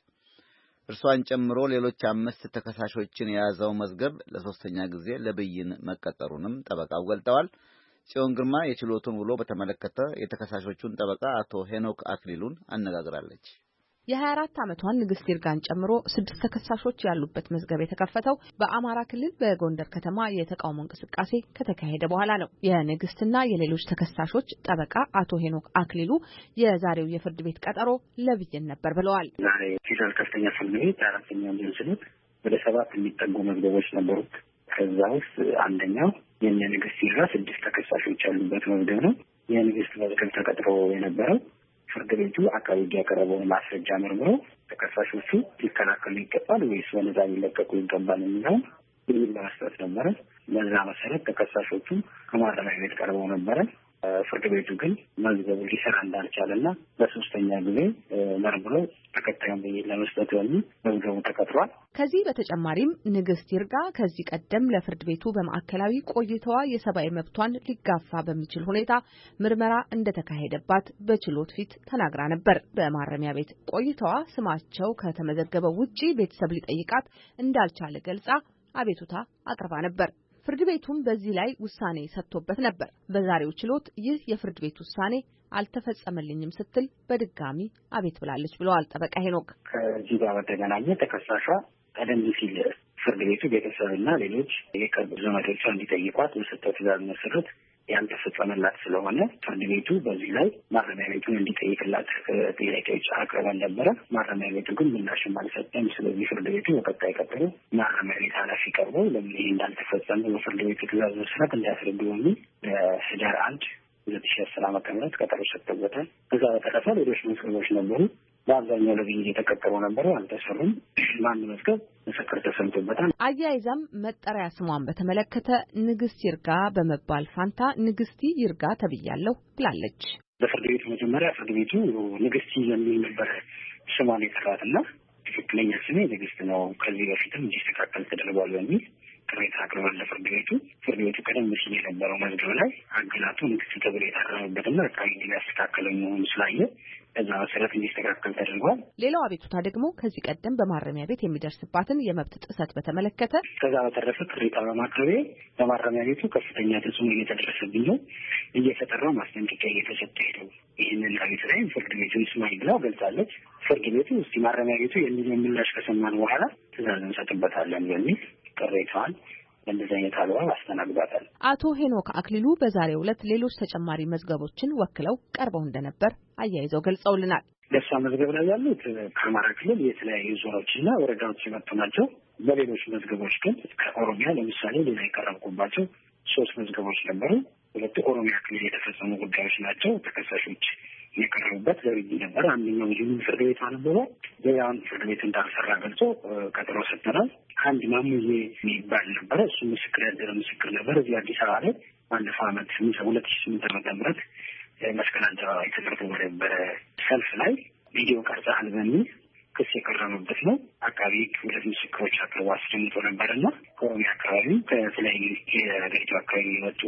እርሷን ጨምሮ ሌሎች አምስት ተከሳሾችን የያዘው መዝገብ ለሶስተኛ ጊዜ ለብይን መቀጠሩንም ጠበቃው ገልጠዋል። ጽዮን ግርማ የችሎቱን ውሎ በተመለከተ የተከሳሾቹን ጠበቃ አቶ ሄኖክ አክሊሉን አነጋግራለች። የሀያ አራት ዓመቷን ንግስት ይርጋን ጨምሮ ስድስት ተከሳሾች ያሉበት መዝገብ የተከፈተው በአማራ ክልል በጎንደር ከተማ የተቃውሞ እንቅስቃሴ ከተካሄደ በኋላ ነው። የንግስትና የሌሎች ተከሳሾች ጠበቃ አቶ ሄኖክ አክሊሉ የዛሬው የፍርድ ቤት ቀጠሮ ለብይን ነበር ብለዋል። ዛሬ ፌዴራል ከፍተኛ ፍርድ ቤት አራተኛ ወንጀል ችሎት ወደ ሰባት የሚጠጉ መዝገቦች ነበሩት። ከዛ ውስጥ አንደኛው የነ ንግስት ይርጋ ስድስት ተከሳሾች ያሉበት መዝገብ ነው። የንግስት መዝገብ ተቀጥሮ የነበረው ፍርድ ቤቱ አቃቤ ሕግ ያቀረበውን ማስረጃ መርምሮ ተከሳሾቹ ሊከላከሉ ይገባል ወይስ በነፃ ሊለቀቁ ይገባል የሚለውን ብይን ለመስጠት ነበረ። በዛ መሰረት ተከሳሾቹ ከማረሚያ ቤት ቀርበው ነበረ። ፍርድ ቤቱ ግን መዝገቡ ሊሰራ እንዳልቻለና በሶስተኛ ጊዜ መርምሮ ተከታዩን ብይን ለመስጠት በሚል መዝገቡ ተቀጥሯል። ከዚህ በተጨማሪም ንግስት ይርጋ ከዚህ ቀደም ለፍርድ ቤቱ በማዕከላዊ ቆይታዋ የሰብአዊ መብቷን ሊጋፋ በሚችል ሁኔታ ምርመራ እንደተካሄደባት በችሎት ፊት ተናግራ ነበር። በማረሚያ ቤት ቆይታዋ ስማቸው ከተመዘገበው ውጪ ቤተሰብ ሊጠይቃት እንዳልቻለ ገልጻ አቤቱታ አቅርባ ነበር። ፍርድ ቤቱም በዚህ ላይ ውሳኔ ሰጥቶበት ነበር። በዛሬው ችሎት ይህ የፍርድ ቤት ውሳኔ አልተፈጸመልኝም ስትል በድጋሚ አቤት ብላለች ብለዋል ጠበቃ ሄኖክ። ከዚህ ጋር በተገናኘ ተከሳሿ ቀደም ሲል ፍርድ ቤቱ ቤተሰብና ሌሎች የቅርብ ዘመዶቿ እንዲጠይቋት በሰጠው ትዕዛዝ መሰረት ያልተፈጸመላት ስለሆነ ፍርድ ቤቱ በዚህ ላይ ማረሚያ ቤቱን እንዲጠይቅላት ጥያቄዎች አቅርበን ነበረ። ማረሚያ ቤቱ ግን ምላሽም አልሰጠም። ስለዚህ ፍርድ ቤቱ በቀጣይ ቀጠሮ ማረሚያ ቤት ኃላፊ ቀርቦ ለምን ይሄ እንዳልተፈጸመ በፍርድ ቤቱ ትዕዛዝ መሰረት እንዲያስረዱ በሚል በህዳር አንድ ሁለት ሺህ አስር ዓመተ ምህረት ቀጠሮ ሰጥቶበታል። ከዛ በተረፈ ሌሎች መዝገቦች ነበሩ። በአብዛኛው ለብይን የተቀጠሩ ነበሩ፣ አልተሰሩም። በአንድ መዝገብ ምስክር ተሰምቶበታል። አያይዛም መጠሪያ ስሟን በተመለከተ ንግስት ይርጋ በመባል ፋንታ ንግስቲ ይርጋ ተብያለሁ ብላለች። በፍርድ ቤቱ መጀመሪያ ፍርድ ቤቱ ንግስቲ የሚል ነበር ስሟን የጠራትና ትክክለኛ ስሜ ንግስት ነው፣ ከዚህ በፊትም እንዲስተካከል ተደርጓል በሚል ቅሬታ አቅርበን ለፍርድ ቤቱ ፍርድ ቤቱ ቀደም ሲል የነበረው መዝገብ ላይ አገላቱ ንግስት ተብሎ የታረመበትና አቃቤ ሕግ ያስተካከለ መሆኑ ስላየ እዛ መሰረት እንዲስተካከል ተደርጓል። ሌላው አቤቱታ ደግሞ ከዚህ ቀደም በማረሚያ ቤት የሚደርስባትን የመብት ጥሰት በተመለከተ ከዛ በተረፈ ቅሬታ በማቅረቤ በማረሚያ ቤቱ ከፍተኛ ተጽዕኖ እየተደረሰብኝ ነው፣ እየተጠራው ማስጠንቀቂያ እየተሰጠ ሄደው ይህንን አቤት ላይ ፍርድ ቤቱ ይስማኝ ብላ ገልጻለች። ፍርድ ቤቱ እስቲ ማረሚያ ቤቱ የሚለውን ምላሽ ከሰማን በኋላ ትዕዛዝ እንሰጥበታለን የሚል ቅሬታዋን በእንደዚህ አይነት አግባብ አስተናግዷታል። አቶ ሄኖክ አክሊሉ በዛሬው ዕለት ሌሎች ተጨማሪ መዝገቦችን ወክለው ቀርበው እንደነበር አያይዘው ገልጸውልናል። በእሷ መዝገብ ላይ ያሉት ከአማራ ክልል የተለያዩ ዞኖችና ወረዳዎች የመጡ ናቸው። በሌሎች መዝገቦች ግን ከኦሮሚያ ለምሳሌ ሌላ የቀረብኩባቸው ሶስት መዝገቦች ነበሩ። ሁለቱ ኦሮሚያ ክልል የተፈጸሙ ጉዳዮች ናቸው። ተከሳሾች የቀረቡበት ለብይን ነበር። አንደኛው ይህንን ፍርድ ቤት አነበበ፣ ሌላውን ፍርድ ቤት እንዳልሰራ ገልጾ ቀጠሮ ሰጥተናል። አንድ ማሙዬ የሚባል ነበረ። እሱ ምስክር ያደረ ምስክር ነበር። እዚህ አዲስ አበባ ላይ ባለፈው ዓመት ሁለት ሺህ ስምንት ዓመተ ምህረት መስቀል አደባባይ ተደርጎ በነበረ ሰልፍ ላይ ቪዲዮ ቀርጸሃል በሚል ክስ የቀረበበት ነው። አቃቤ ሕግ ሁለት ምስክሮች አቅርቦ አስደምጦ ነበርና ከኦሮሚያ አካባቢ ከተለያዩ የሀገሪቱ አካባቢ የመጡ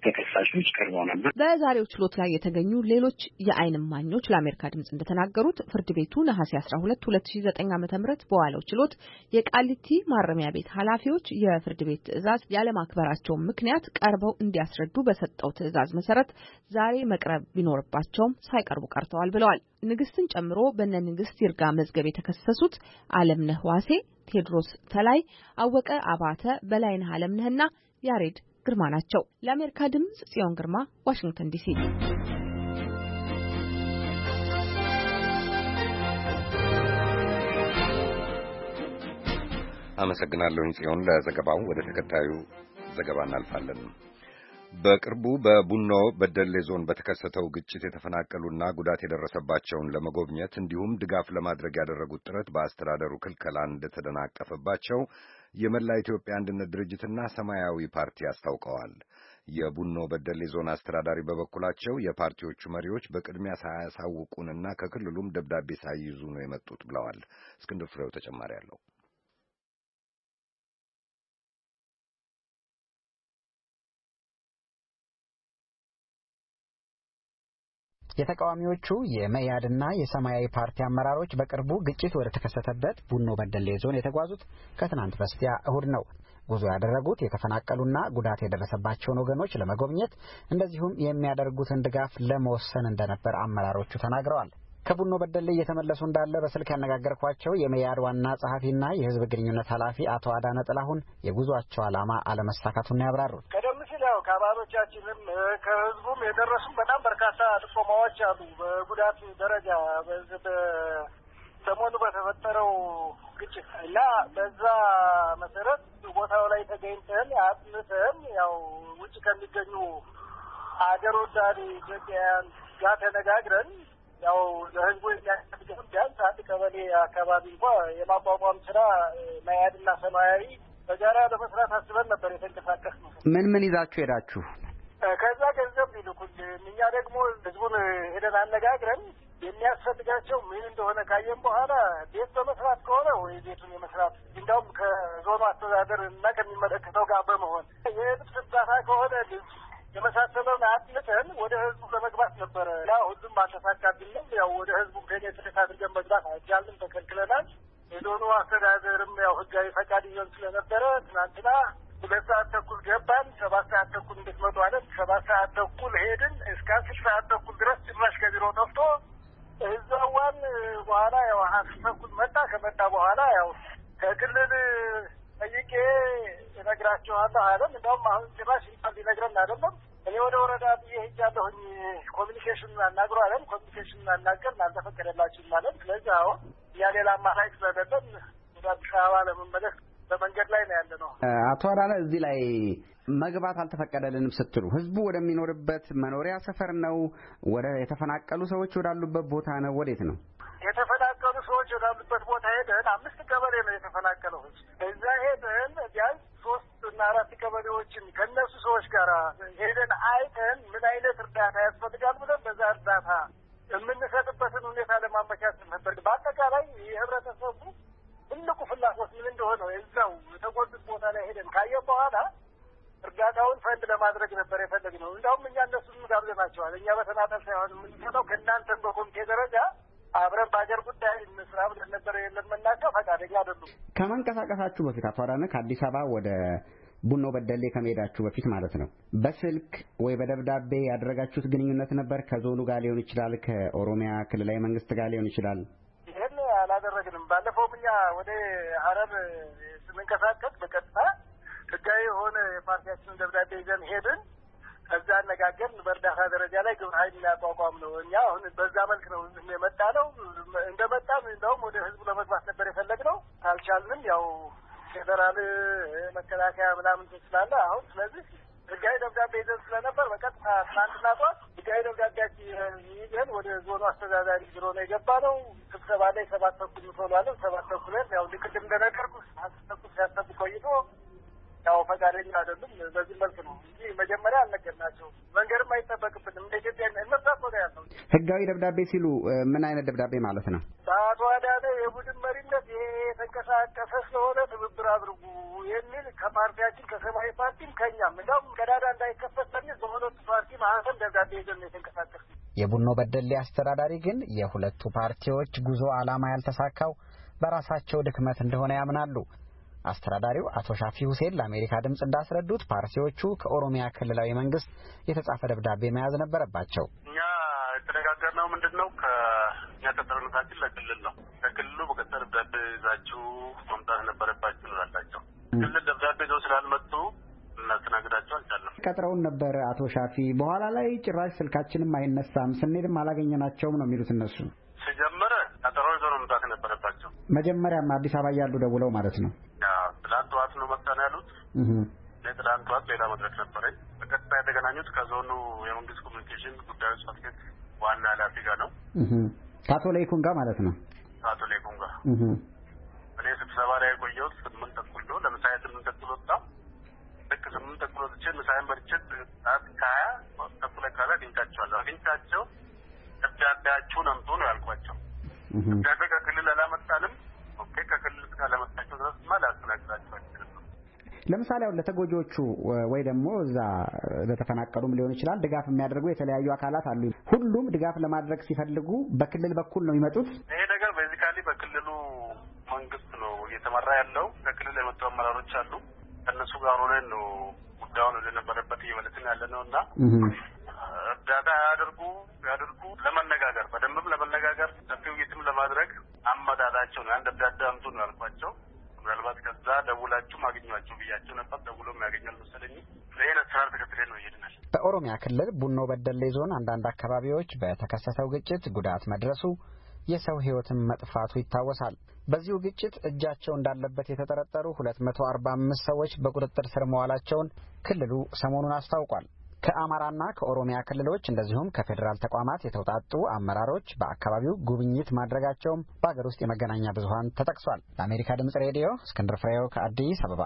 ተከሳሾች ቀርበው ነበር። በዛሬው ችሎት ላይ የተገኙ ሌሎች የዓይን እማኞች ለአሜሪካ ድምጽ እንደተናገሩት ፍርድ ቤቱ ነሐሴ አስራ ሁለት ሁለት ሺህ ዘጠኝ ዓመተ ምህረት በዋለው ችሎት የቃሊቲ ማረሚያ ቤት ኃላፊዎች የፍርድ ቤት ትዕዛዝ ያለማክበራቸው ምክንያት ቀርበው እንዲያስረዱ በሰጠው ትዕዛዝ መሰረት ዛሬ መቅረብ ቢኖርባቸውም ሳይቀርቡ ቀርተዋል ብለዋል። ንግስትን ጨምሮ በእነ ንግስት ይርጋ መዝገብ የተከሰሱት አለምነህ ዋሴ፣ ቴድሮስ ተላይ፣ አወቀ አባተ፣ በላይነህ አለምነህና ያሬድ ግርማ ናቸው። ለአሜሪካ ድምጽ ጽዮን ግርማ ዋሽንግተን ዲሲ። አመሰግናለሁ ጽዮን ለዘገባው። ወደ ተከታዩ ዘገባ እናልፋለን። በቅርቡ በቡኖ በደሌ ዞን በተከሰተው ግጭት የተፈናቀሉና ጉዳት የደረሰባቸውን ለመጎብኘት እንዲሁም ድጋፍ ለማድረግ ያደረጉት ጥረት በአስተዳደሩ ክልከላ እንደተደናቀፈባቸው የመላ ኢትዮጵያ አንድነት ድርጅትና ሰማያዊ ፓርቲ አስታውቀዋል። የቡኖ በደሌ ዞን አስተዳዳሪ በበኩላቸው የፓርቲዎቹ መሪዎች በቅድሚያ ሳያሳውቁንና ከክልሉም ደብዳቤ ሳይይዙ ነው የመጡት ብለዋል። እስክንድር ፍሬው ተጨማሪ አለው። የተቃዋሚዎቹ የመያድና የሰማያዊ ፓርቲ አመራሮች በቅርቡ ግጭት ወደ ተከሰተበት ቡኖ በደሌ ዞን የተጓዙት ከትናንት በስቲያ እሁድ ነው። ጉዞ ያደረጉት የተፈናቀሉና ጉዳት የደረሰባቸውን ወገኖች ለመጎብኘት እንደዚሁም የሚያደርጉትን ድጋፍ ለመወሰን እንደነበር አመራሮቹ ተናግረዋል። ከቡኖ በደሌ እየተመለሱ እንዳለ በስልክ ያነጋገርኳቸው የመያድ ዋና ጸሐፊና የሕዝብ ግንኙነት ኃላፊ አቶ አዳነ ጥላሁን የጉዟቸው ዓላማ አለመሳካቱን ያብራሩት ከአባሎቻችንም ከህዝቡም የደረሱ በጣም በርካታ ጥቆማዎች አሉ። በጉዳት ደረጃ በሰሞኑ በተፈጠረው ግጭት እና በዛ መሰረት ቦታው ላይ ተገኝተን አጥንተን ያው ውጭ ከሚገኙ አገር ወዳድ ኢትዮጵያውያን ጋር ተነጋግረን ያው ለህዝቡ የሚያስፈልገው ቢያንስ አንድ ቀበሌ አካባቢ እንኳ የማቋቋም ስራ መያድና ሰማያዊ በጋራ ለመስራት አስበን ነበር የተንቀሳቀስ ነው። ምን ምን ይዛችሁ ሄዳችሁ? ከዛ ገንዘብ ሊልኩልን እኛ ደግሞ ህዝቡን ሄደን አነጋግረን የሚያስፈልጋቸው ምን እንደሆነ ካየን በኋላ ቤት በመስራት ከሆነ ወይ ቤቱን የመስራት እንዲያውም ከዞኑ አስተዳደር እና ከሚመለከተው ጋር በመሆን የልብስ እርዳታ ከሆነ ልብስ የመሳሰለውን አጥንተን ወደ ህዝቡ ለመግባት ነበረ። ያ ሁሉም አልተሳካልንም። ያው ወደ ህዝቡ ከኔትሬት አድርገን መግባት አይቻልም፣ ተከልክለናል። የዞኑ አስተዳደርም ያው ህጋዊ ፈቃድ ይዞን ስለነበረ ትናንትና ሁለት ሰዓት ተኩል ገባን። ሰባት ሰዓት ተኩል እንድትመጡ አለን። ሰባት ሰዓት ተኩል ሄድን። እስከ አስር ሰዓት ተኩል ድረስ ጭራሽ ከቢሮ ጠፍቶ እዛዋን በኋላ ያው አስር ተኩል መጣ። ከመጣ በኋላ ያው ከክልል ጠይቄ እነግራቸዋለሁ አለን። እንደውም አሁን ጭራሽ እንኳን ሊነግረን አይደለም እኔ ወደ ወረዳ ብዬ ሄጃለሁኝ። ኮሚኒኬሽን አናግሮ አለን። ኮሚኒኬሽን አናገርን፣ አልተፈቀደላችሁም ማለት። ስለዚህ አሁን ያ ሌላ አማራጭ ስለሌለን ወደ አዲስ አበባ ለመመለስ በመንገድ ላይ ነው ያለ ነው። አቶ አዳነ እዚህ ላይ መግባት አልተፈቀደልንም ስትሉ ህዝቡ ወደሚኖርበት መኖሪያ ሰፈር ነው? ወደ የተፈናቀሉ ሰዎች ወዳሉበት ቦታ ነው? ወዴት ነው? የተፈናቀሉ ሰዎች ወዳሉበት ቦታ ሄደን አምስት ቀበሌ ነው የተፈናቀለው ህዝብ። እዛ ሄደን ቢያንስ ሶስት እና አራት ቀበሌዎችን ከነሱ ሰዎች ጋር ሄደን አይተን ምን አይነት እርዳታ ያስፈልጋል ብለን በዛ እርዳታ የምንሰጥበትን ሁኔታ ለማመቻቸት ነበር። በአጠቃላይ የህብረተሰቡ ትልቁ ፍላጎት ምን እንደሆነ እዛው የተጎዱት ቦታ ላይ ሄደን ካየን በኋላ እርዳታውን ፈንድ ለማድረግ ነበር የፈለግነው። እንዳውም እኛ እነሱን ጋብዘናቸዋል። እኛ በተናጠል ሳይሆን የምንሰጠው ከእናንተን በኮሚቴ ደረጃ አብረን በአገር ጉዳይ እንስራ ብለን ነበር የለመናቸው። ፈቃደኛ አይደሉም። ከመንቀሳቀሳችሁ በፊት አቶ አዳነ ከአዲስ አበባ ወደ ቡኖ በደሌ ከመሄዳችሁ በፊት ማለት ነው በስልክ ወይ በደብዳቤ ያደረጋችሁት ግንኙነት ነበር? ከዞኑ ጋር ሊሆን ይችላል፣ ከኦሮሚያ ክልላዊ መንግስት ጋር ሊሆን ይችላል። ይህን አላደረግንም። ባለፈው እኛ ወደ ሀረር ስንንቀሳቀስ በቀጥታ ህጋዊ የሆነ የፓርቲያችንን ደብዳቤ ይዘን ሄድን። ከዛ አነጋገርን። በእርዳታ ደረጃ ላይ ግብረ ኃይል የሚያቋቋም ነው። እኛ አሁን በዛ መልክ ነው የመጣ ነው። እንደመጣም እንደውም ወደ ህዝቡ ለመግባት ነበር የፈለግነው። አልቻልንም። ያው ፌደራል መከላከያ ምናምን ስላለ አሁን ስለዚህ ህጋዊ ደብዳቤ ይዘን ስለነበር በቀጥታ ትናንትና ጠዋት ህጋዊ ደብዳቤያችን ይዘን ወደ ዞኑ አስተዳዳሪ ቢሮ ነው የገባ ነው። ስብሰባ ላይ ሰባት ተኩል እንቶላለን። ሰባት ተኩል ያው ልክልም እንደነገርኩ አስር ተኩል ሲያሰብ ቆይቶ ያው ፈቃደኛ አይደሉም። በዚህ መልክ ነው እንጂ መጀመሪያ አልነገርናቸውም። መንገድም አይጠበቅብንም። እንደ ኢትዮጵያ እንመጣት ነው ያለው። ህጋዊ ደብዳቤ ሲሉ ምን አይነት ደብዳቤ ማለት ነው? በአቶ አዳነ የቡድን መሪነት ይሄ ተንቀሳ የተንቀሳቀሰ ስለሆነ ትብብር አድርጉ የሚል ከፓርቲያችን ከሰማያዊ ፓርቲም ከኛም እንደውም ቀዳዳ እንዳይከፈት በሚል በሁለቱ ፓርቲ ማህተም ደብዳቤ ይዘን የተንቀሳቀስ። የቡኖ በደሌ አስተዳዳሪ ግን የሁለቱ ፓርቲዎች ጉዞ ዓላማ ያልተሳካው በራሳቸው ድክመት እንደሆነ ያምናሉ። አስተዳዳሪው አቶ ሻፊ ሁሴን ለአሜሪካ ድምጽ እንዳስረዱት ፓርቲዎቹ ከኦሮሚያ ክልላዊ መንግስት የተጻፈ ደብዳቤ መያዝ ነበረባቸው። እኛ የተነጋገርነው ምንድነው ከኛ ተጠርነታችን ለክልል ነው። ለክልሉ በቀጠር ደብዳቤ ይዛችሁ መምጣት ነበረባችሁ እንላላቸው። ክልል ደብዳቤ ይዘው ስላልመጡ እናስተናግዳቸው አልቻለም። ቀጥረውን ነበር አቶ ሻፊ። በኋላ ላይ ጭራሽ ስልካችንም አይነሳም ስንሄድም አላገኘናቸውም ነው የሚሉት እነሱ። ሲጀመረ ቀጠሮ ይዘው መምጣት ነበረባቸው። መጀመሪያም አዲስ አበባ ያሉ ደውለው ማለት ነው። ትላንት ዋት ነው መጣ ነው ያሉት። ለትላንት ዋት ሌላ መድረክ ነበረኝ። በቀጥታ የተገናኙት ከዞኑ የመንግስት ኮሚኒኬሽን ጉዳዮች ጽሕፈት ቤት ዋና ኃላፊ ጋር ነው። ከአቶ ለይኩን ጋር ማለት ነው። ከአቶ ለይኩን ጋር እኔ ስብሰባ ላይ የቆየሁት ስምንት ተኩል ነው። ለምሳሌ ስምንት ተኩል ወጣ። ልክ ስምንት ተኩል ወጥቼ ምሳዬን በልቼ ሰዓት ከሀያ ተኩል አካባቢ አግኝቻቸዋለሁ። አግኝቻቸው ደብዳቤያችሁን አምጡ ነው ያልኳቸው። ደብዳቤ ከክልል አላመጣንም። ኦኬ ከክልል ካላመጣቸው ድረስ ማለት አስተናግዳቸው አይችልም። ለምሳሌ አሁን ለተጎጂዎቹ ወይ ደግሞ እዛ ለተፈናቀሉም ሊሆን ይችላል ድጋፍ የሚያደርጉ የተለያዩ አካላት አሉ። ሁሉም ድጋፍ ለማድረግ ሲፈልጉ በክልል በኩል ነው የሚመጡት። ይሄ ነገር ቤዚካሊ በክልሉ መንግስት ነው እየተመራ ያለው። ከክልል የመጡ አመራሮች አሉ። ከነሱ ጋር ሆነን ነው ጉዳዩን ወደ ነበረበት እየመለስን ያለነውና እርዳታ ያደርጉ ያደርጉ ለመነጋገር በደንብም ለመነጋገር ሰፊ ውይይትም ለማድረግ አመዳዳቸው ነው። አንድ ደብዳቤ አምጡ ነው ያልኳቸው። ምናልባት ከዛ ደውላችሁ ማግኛችሁ ብያቸው ነበር። ደውሎም ያገኛል መሰለኝ። ይሄን አሰራር ተከትለን ነው ይሄድናል። በኦሮሚያ ክልል ቡኖ በደሌ ዞን አንዳንድ አካባቢዎች በተከሰተው ግጭት ጉዳት መድረሱ የሰው ሕይወትን መጥፋቱ ይታወሳል። በዚሁ ግጭት እጃቸው እንዳለበት የተጠረጠሩ ሁለት መቶ አርባ አምስት ሰዎች በቁጥጥር ስር መዋላቸውን ክልሉ ሰሞኑን አስታውቋል። ከአማራና ከኦሮሚያ ክልሎች እንደዚሁም ከፌዴራል ተቋማት የተውጣጡ አመራሮች በአካባቢው ጉብኝት ማድረጋቸውም በአገር ውስጥ የመገናኛ ብዙሃን ተጠቅሷል። ለአሜሪካ ድምጽ ሬዲዮ እስክንድር ፍሬው ከአዲስ አበባ።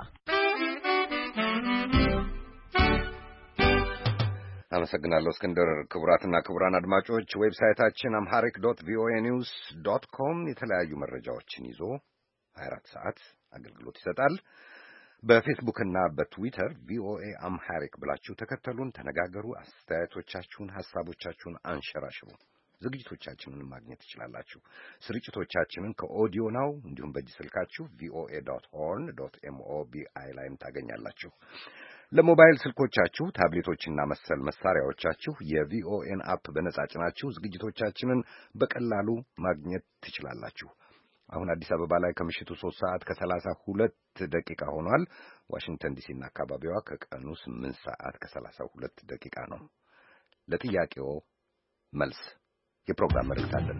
አመሰግናለሁ እስክንድር። ክቡራትና ክቡራን አድማጮች ዌብሳይታችን አምሃሪክ ዶት ቪኦኤ ኒውስ ዶት ኮም የተለያዩ መረጃዎችን ይዞ ሀያ አራት ሰዓት አገልግሎት ይሰጣል። በፌስቡክና በትዊተር ቪኦኤ አምሃሪክ ብላችሁ ተከተሉን፣ ተነጋገሩ፣ አስተያየቶቻችሁን፣ ሐሳቦቻችሁን አንሸራሽሩ። ዝግጅቶቻችንን ማግኘት ትችላላችሁ። ስርጭቶቻችንን ከኦዲዮ ናው እንዲሁም በእጅ ስልካችሁ ቪኦኤ ዶት ሆርን ዶት ኤምኦቢአይ ላይም ታገኛላችሁ። ለሞባይል ስልኮቻችሁ ታብሌቶችና መሰል መሳሪያዎቻችሁ የቪኦኤን አፕ በነጻ ጭናችሁ ዝግጅቶቻችንን በቀላሉ ማግኘት ትችላላችሁ። አሁን አዲስ አበባ ላይ ከምሽቱ ሶስት ሰዓት ከሰላሳ ሁለት ደቂቃ ሆኗል። ዋሽንግተን ዲሲና አካባቢዋ ከቀኑ ስምንት ሰዓት ከሰላሳ ሁለት ደቂቃ ነው። ለጥያቄው መልስ የፕሮግራም መልእክት አለን።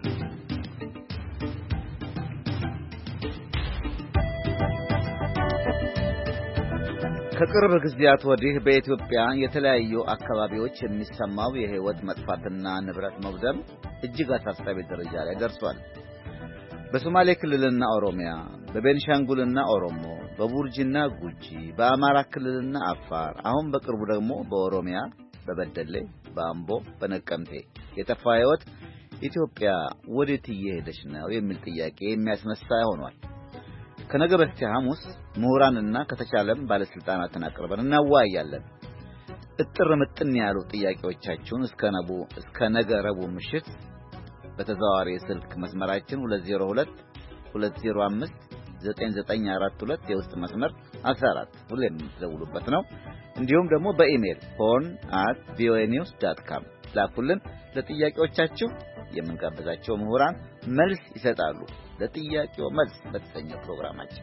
ከቅርብ ጊዜያት ወዲህ በኢትዮጵያ የተለያዩ አካባቢዎች የሚሰማው የሕይወት መጥፋትና ንብረት መውደም እጅግ አሳሳቢ ደረጃ ላይ ደርሷል። በሶማሌ ክልልና ኦሮሚያ፣ በቤንሻንጉልና ኦሮሞ፣ በቡርጂና ጉጂ፣ በአማራ ክልልና አፋር፣ አሁን በቅርቡ ደግሞ በኦሮሚያ በበደሌ፣ በአምቦ፣ በነቀምቴ የጠፋ ሕይወት ኢትዮጵያ ወዴት እየሄደች ነው የሚል ጥያቄ የሚያስነሳ ሆኗል። ከነገ በስቲያ ሐሙስ ምሁራንና ከተቻለም ባለስልጣናትን አቅርበን እናወያያለን። እጥር ምጥን ያሉ ጥያቄዎቻችሁን እስከ ነቡ እስከ ነገ ረቡዕ ምሽት በተዘዋዋሪ ስልክ መስመራችን ሁለት ዜሮ ሁለት ሁለት ዜሮ አምስት ዘጠኝ ዘጠኝ አራት ሁለት የውስጥ መስመር አስራ አራት ሁሌም የምትደውሉበት ነው። እንዲሁም ደግሞ በኢሜል ሆርን አት ቪኦኤ ኒውስ ዶት ኮም ላኩልን። ለጥያቄዎቻችሁ የምንጋብዛቸው ምሁራን መልስ ይሰጣሉ። ለጥያቄው መልስ በተሰኘው ፕሮግራማችን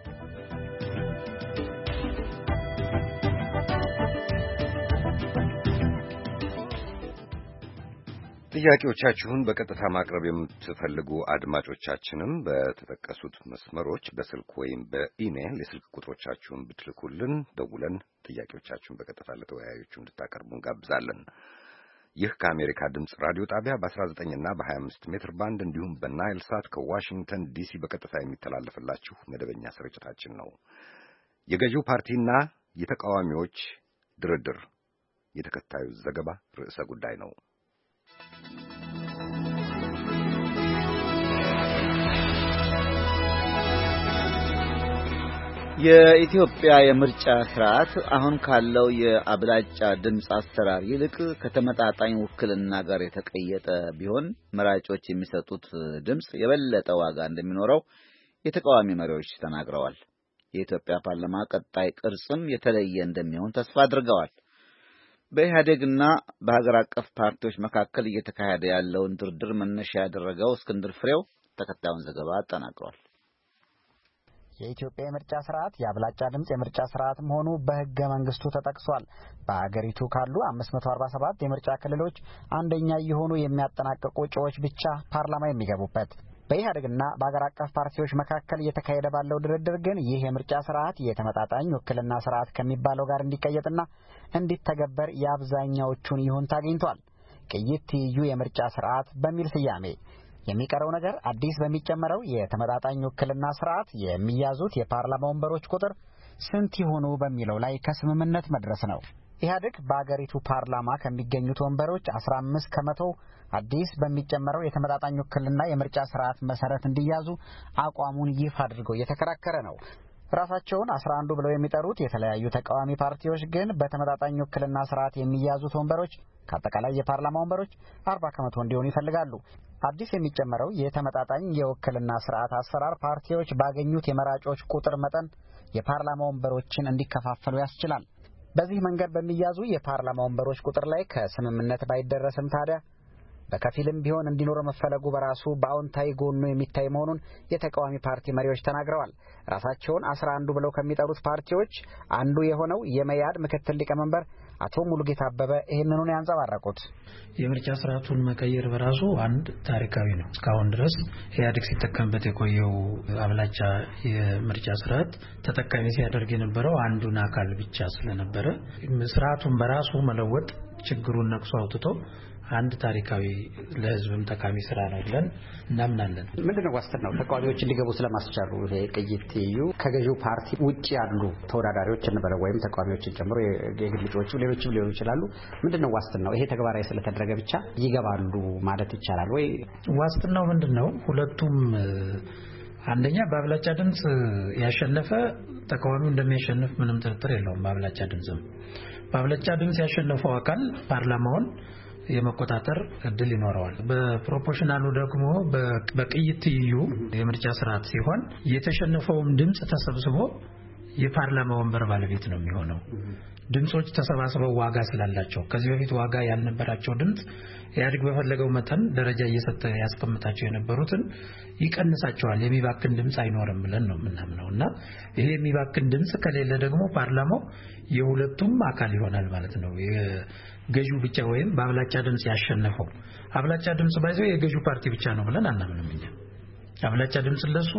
ጥያቄዎቻችሁን በቀጥታ ማቅረብ የምትፈልጉ አድማጮቻችንም በተጠቀሱት መስመሮች በስልክ ወይም በኢሜል የስልክ ቁጥሮቻችሁን ብትልኩልን ደውለን ጥያቄዎቻችሁን በቀጥታ ለተወያዮቹ እንድታቀርቡ እንጋብዛለን። ይህ ከአሜሪካ ድምጽ ራዲዮ ጣቢያ በአስራ ዘጠኝ እና በሀያ አምስት ሜትር ባንድ እንዲሁም በናይል ሳት ከዋሽንግተን ዲሲ በቀጥታ የሚተላለፍላችሁ መደበኛ ስርጭታችን ነው። የገዢው ፓርቲና የተቃዋሚዎች ድርድር የተከታዩ ዘገባ ርዕሰ ጉዳይ ነው። የኢትዮጵያ የምርጫ ስርዓት አሁን ካለው የአብላጫ ድምጽ አሰራር ይልቅ ከተመጣጣኝ ውክልና ጋር የተቀየጠ ቢሆን መራጮች የሚሰጡት ድምጽ የበለጠ ዋጋ እንደሚኖረው የተቃዋሚ መሪዎች ተናግረዋል። የኢትዮጵያ ፓርላማ ቀጣይ ቅርጽም የተለየ እንደሚሆን ተስፋ አድርገዋል። በኢህአዴግና በሀገር አቀፍ ፓርቲዎች መካከል እየተካሄደ ያለውን ድርድር መነሻ ያደረገው እስክንድር ፍሬው ተከታዩን ዘገባ አጠናቅሯል። የኢትዮጵያ የምርጫ ስርዓት የአብላጫ ድምጽ የምርጫ ስርዓት መሆኑ በህገ መንግስቱ ተጠቅሷል። በአገሪቱ ካሉ አምስት መቶ አርባ ሰባት የምርጫ ክልሎች አንደኛ የሆኑ የሚያጠናቅቁ እጩዎች ብቻ ፓርላማ የሚገቡበት። በኢህአዴግና በአገር አቀፍ ፓርቲዎች መካከል እየተካሄደ ባለው ድርድር ግን ይህ የምርጫ ስርዓት የተመጣጣኝ ውክልና ስርዓት ከሚባለው ጋር እንዲቀየጥና እንዲተገበር የአብዛኛዎቹን ይሁንታ አግኝቷል። ቅይጥ ትይዩ የምርጫ ስርዓት በሚል ስያሜ የሚቀረው ነገር አዲስ በሚጨመረው የተመጣጣኝ ውክልና ስርዓት የሚያዙት የፓርላማ ወንበሮች ቁጥር ስንት ይሆኑ በሚለው ላይ ከስምምነት መድረስ ነው። ኢህአዴግ በአገሪቱ ፓርላማ ከሚገኙት ወንበሮች አስራ አምስት ከመቶ አዲስ በሚጨመረው የተመጣጣኝ ውክልና የምርጫ ስርዓት መሰረት እንዲያዙ አቋሙን ይፋ አድርገው እየተከራከረ ነው። ራሳቸውን አስራ አንዱ ብለው የሚጠሩት የተለያዩ ተቃዋሚ ፓርቲዎች ግን በተመጣጣኝ ውክልና ስርዓት የሚያዙት ወንበሮች ከአጠቃላይ የፓርላማ ወንበሮች አርባ ከመቶ እንዲሆኑ ይፈልጋሉ። አዲስ የሚጨመረው የተመጣጣኝ የውክልና ስርዓት አሰራር ፓርቲዎች ባገኙት የመራጮች ቁጥር መጠን የፓርላማ ወንበሮችን እንዲከፋፈሉ ያስችላል። በዚህ መንገድ በሚያዙ የፓርላማ ወንበሮች ቁጥር ላይ ከስምምነት ባይደረስም ታዲያ በከፊልም ቢሆን እንዲኖር መፈለጉ በራሱ በአዎንታዊ ጎኑ የሚታይ መሆኑን የተቃዋሚ ፓርቲ መሪዎች ተናግረዋል። ራሳቸውን አስራ አንዱ ብለው ከሚጠሩት ፓርቲዎች አንዱ የሆነው የመያድ ምክትል ሊቀመንበር አቶ ሙሉጌታ አበበ ይህንኑ ያንጸባረቁት የምርጫ ስርዓቱን መቀየር በራሱ አንድ ታሪካዊ ነው። እስካሁን ድረስ ኢህአዴግ ሲጠቀምበት የቆየው አብላጫ የምርጫ ስርዓት ተጠቃሚ ሲያደርግ የነበረው አንዱን አካል ብቻ ስለነበረ ስርዓቱን በራሱ መለወጥ ችግሩን ነቅሶ አውጥቶ አንድ ታሪካዊ ለህዝብም ጠቃሚ ስራ ነው ብለን እናምናለን። ምንድነው ዋስትናው? ተቃዋሚዎች እንዲገቡ ስለማስቻሉ ይሄ ቅይጥ ትይዩ ከገዢው ፓርቲ ውጪ ያሉ ተወዳዳሪዎች እንበለው ወይም ተቃዋሚዎችን ጨምሮ የግል እጩዎች ሌሎችም ሊሆኑ ይችላሉ። ምንድነው ዋስትናው? ይሄ ተግባራዊ ስለተደረገ ብቻ ይገባሉ ማለት ይቻላል ወይ? ዋስትናው ምንድነው? ሁለቱም አንደኛ በአብላጫ ድምጽ ያሸነፈ ተቃዋሚው እንደሚያሸንፍ ምንም ጥርጥር የለውም። በአብላጫ ድምጽም በአብላጫ ድምጽ ያሸነፈው አካል ፓርላማውን የመቆጣጠር እድል ይኖረዋል። በፕሮፖርሽናሉ ደግሞ በቅይጥ ትይዩ የምርጫ ስርዓት ሲሆን የተሸነፈውም ድምጽ ተሰብስቦ የፓርላማ ወንበር ባለቤት ነው የሚሆነው። ድምጾች ተሰባስበው ዋጋ ስላላቸው ከዚህ በፊት ዋጋ ያልነበራቸው ድምጽ ኢህአዴግ በፈለገው መጠን ደረጃ እየሰጠ ያስቀምጣቸው የነበሩትን ይቀንሳቸዋል። የሚባክን ድምጽ አይኖርም ብለን ነው የምናምነውና ይሄ የሚባክን ድምጽ ከሌለ ደግሞ ፓርላማው የሁለቱም አካል ይሆናል ማለት ነው። የገዢው ብቻ ወይም በአብላጫ ድምጽ ያሸነፈው አብላጫ ድምጽ ባይዘው የገዢው ፓርቲ ብቻ ነው ብለን አናምንም እኛ። አብላጫ ድምጽ ለሱ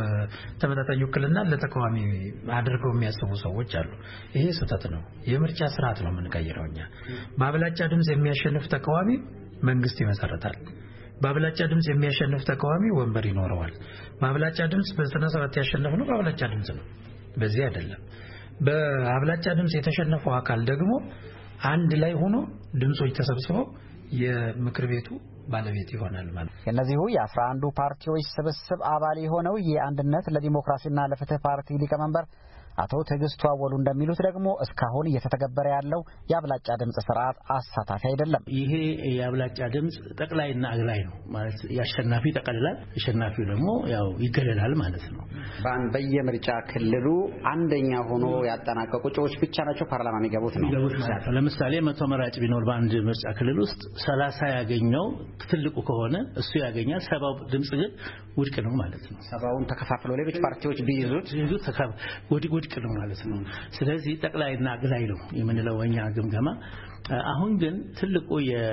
ተመጣጣኝ ውክልና ለተቃዋሚ አድርገው የሚያስቡ ሰዎች አሉ። ይሄ ስህተት ነው። የምርጫ ስርዓት ነው የምንቀይረው እኛ። በአብላጫ ድምጽ የሚያሸንፍ ተቃዋሚ መንግስት ይመሰረታል። በአብላጫ ድምጽ የሚያሸንፍ ተቃዋሚ ወንበር ይኖረዋል። በአብላጫ ድምጽ በዘጠና ሰባት ያሸነፈው በአብላጫ ድምጽ ነው። በዚህ አይደለም። በአብላጫ ድምጽ የተሸነፈው አካል ደግሞ አንድ ላይ ሆኖ ድምጾች ተሰብስበው የምክር ቤቱ ባለቤት ይሆናል ማለት ነው። የነዚሁ የአስራ አንዱ ፓርቲዎች ስብስብ አባል የሆነው የአንድነት ለዲሞክራሲና ለፍትህ ፓርቲ ሊቀመንበር አቶ ትዕግስቱ አወሉ እንደሚሉት ደግሞ እስካሁን እየተተገበረ ያለው የአብላጫ ድምጽ ስርዓት አሳታፊ አይደለም። ይሄ የአብላጫ ድምጽ ጠቅላይና አግላይ ነው ማለት ያሸናፊ ጠቅላላ አሸናፊው ደግሞ ያው ይገለላል ማለት ነው። ባን በየምርጫ ክልሉ አንደኛ ሆኖ ያጠናቀቁ እጩዎች ብቻ ናቸው ፓርላማ የሚገቡት ነው። ለምሳሌ መቶ መራጭ ቢኖር በአንድ ምርጫ ክልል ውስጥ ሰላሳ ያገኘው ትልቁ ከሆነ እሱ ያገኛል። ሰባው ድምጽ ግን ውድቅ ነው ማለት ነው። ሰባውን ተከፋፍለው ሌሎች ፓርቲዎች ቢይዙት ይዙት ተከፋ ውድቅ ነው ማለት ነው። ስለዚህ ጠቅላይና አግላይ ነው የምንለው ወኛ ግምገማ። አሁን ግን ትልቁ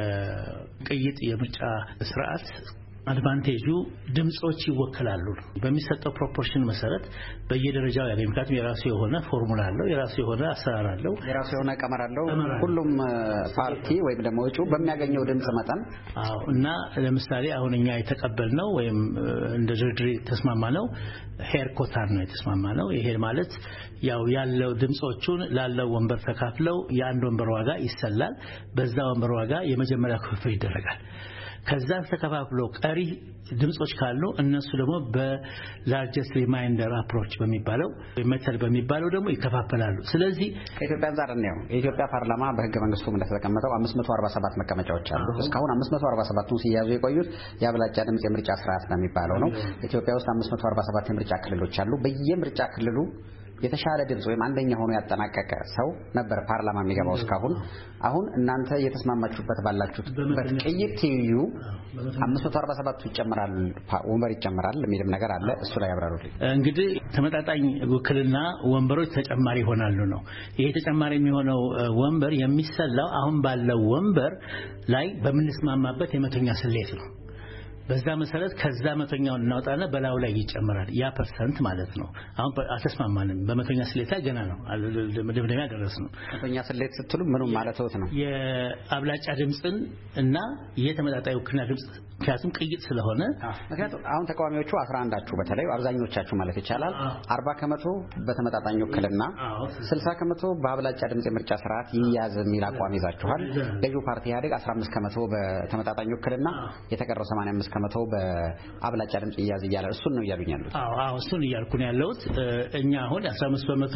የቅይጥ የምርጫ ስርዓት አድቫንቴጁ ድምጾች ይወከላሉ። በሚሰጠው ፕሮፖርሽን መሰረት በየደረጃው ያገኝ ምክንያቱም የራሱ የሆነ ፎርሙላ አለው፣ የራሱ የሆነ አሰራር አለው፣ የራሱ የሆነ ቀመር አለው። ሁሉም ፓርቲ ወይም ደግሞ እጩ በሚያገኘው ድምጽ መጠን አዎ እና ለምሳሌ አሁን እኛ የተቀበልነው ወይም እንደ ድርድር ተስማማነው ሄር ኮታን ነው የተስማማነው። ይሄ ማለት ያው ያለው ድምጾቹን ላለው ወንበር ተካፍለው የአንድ ወንበር ዋጋ ይሰላል። በዛ ወንበር ዋጋ የመጀመሪያ ክፍፍል ይደረጋል። ከዛ ተከፋፍሎ ቀሪ ድምጾች ካሉ እነሱ ደግሞ በላርጀስት ሪማይንደር አፕሮች በሚባለው ሜተድ በሚባለው ደግሞ ይከፋፈላሉ። ስለዚህ ከኢትዮጵያ አንፃር ነው የኢትዮጵያ ፓርላማ በህገ መንግስቱ እንደተቀመጠው አምስት መቶ አርባ ሰባት መቀመጫዎች አሉ። እስካሁን አምስት መቶ አርባ ሰባት ነው ሲያዙ የቆዩት የአብላጫ ድምጽ የምርጫ ስርዓት ነው የሚባለው ነው። ኢትዮጵያ ውስጥ አምስት መቶ አርባ ሰባት የምርጫ ክልሎች አሉ። በየምርጫ ክልሉ የተሻለ ድምጽ ወይም አንደኛ ሆኖ ያጠናቀቀ ሰው ነበር ፓርላማ የሚገባው እስካሁን። አሁን እናንተ የተስማማችሁበት ባላችሁት በቅይጥ ትይዩ አምስት መቶ አርባ ሰባት ይጨምራል ወንበር ይጨምራል የሚልም ነገር አለ። እሱ ላይ ያብራሩልኝ። እንግዲህ ተመጣጣኝ ውክልና ወንበሮች ተጨማሪ ይሆናሉ ነው። ይሄ ተጨማሪ የሚሆነው ወንበር የሚሰላው አሁን ባለው ወንበር ላይ በምንስማማበት የመቶኛ ስሌት ነው። በዛ መሰረት ከዛ መቶኛውን እናውጣና በላው ላይ ይጨምራል። ያ ፐርሰንት ማለት ነው። አሁን አተስማማንም በመቶኛ ስሌት ላይ ገና ነው ለምደምደሚያ ደረስነው። መቶኛ ስሌት ስትሉ ምንም ማለት ነው? የአብላጫ ድምጽን እና የተመጣጣኝ ውክልና ድምጽ ምክንያቱም ቅይጥ ስለሆነ ምክንያቱም አሁን ተቃዋሚዎቹ አስራ አንድ አችሁ በተለይ አብዛኞቻችሁ ማለት ይቻላል አርባ ከመቶ በተመጣጣኝ ውክልና ስልሳ ከመቶ በአብላጫ ድምጽ የምርጫ ስርዓት ይያዝ የሚል አቋም ይዛችኋል። ገዢው ፓርቲ ኢህአዴግ አስራ አምስት ከመቶ በተመጣጣኝ ውክልና የተቀረው ሰማንያ አምስት ከመቶ በአብላጫ ድምጽ ይያዝ ይያላል። እሱን ነው ያሉኛሉት። አዎ አዎ እሱን ይያልኩ ነው ያለሁት። እኛ አሁን አስራ አምስት በመቶ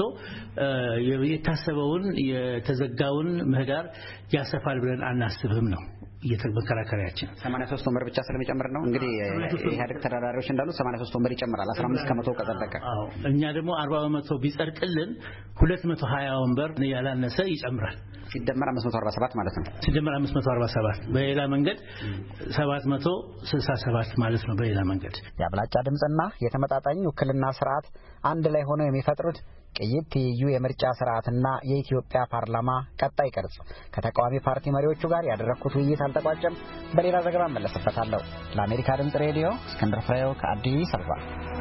የታሰበውን የተዘጋውን ምህዳር ያሰፋል ብለን አናስብም ነው የተመከራከሪያችን። ሰማንያ ሶስት ወንበር ብቻ ስለሚጨምር ነው እንግዲህ ኢህአዴግ ተዳዳሪዎች እንዳሉት ሰማንያ ሶስት ወንበር ይጨምራል አስራ አምስት ከመቶ ከጸደቀ። አዎ እኛ ደግሞ አርባ በመቶ ቢጸድቅልን ሁለት መቶ ሀያ ወንበር ያላነሰ ይጨምራል። ሲደመር አምስት መቶ አርባ ሰባት ማለት ነው። ሲደመር አምስት መቶ አርባ ሰባት በሌላ መንገድ ሰባት መቶ ስልሳ ሰባት ማለት ነው። በሌላ መንገድ የአብላጫ ድምጽና የተመጣጣኝ ውክልና ስርዓት አንድ ላይ ሆነው የሚፈጥሩት ቅይጥ ትይዩ የምርጫ ስርዓትና የኢትዮጵያ ፓርላማ ቀጣይ ቅርጽ ከተቃዋሚ ፓርቲ መሪዎቹ ጋር ያደረኩት ውይይት አልተቋጨም። በሌላ ዘገባ መለስበታለሁ። ለአሜሪካ ድምጽ ሬዲዮ እስክንድር ፍሬው ከአዲስ አበባ።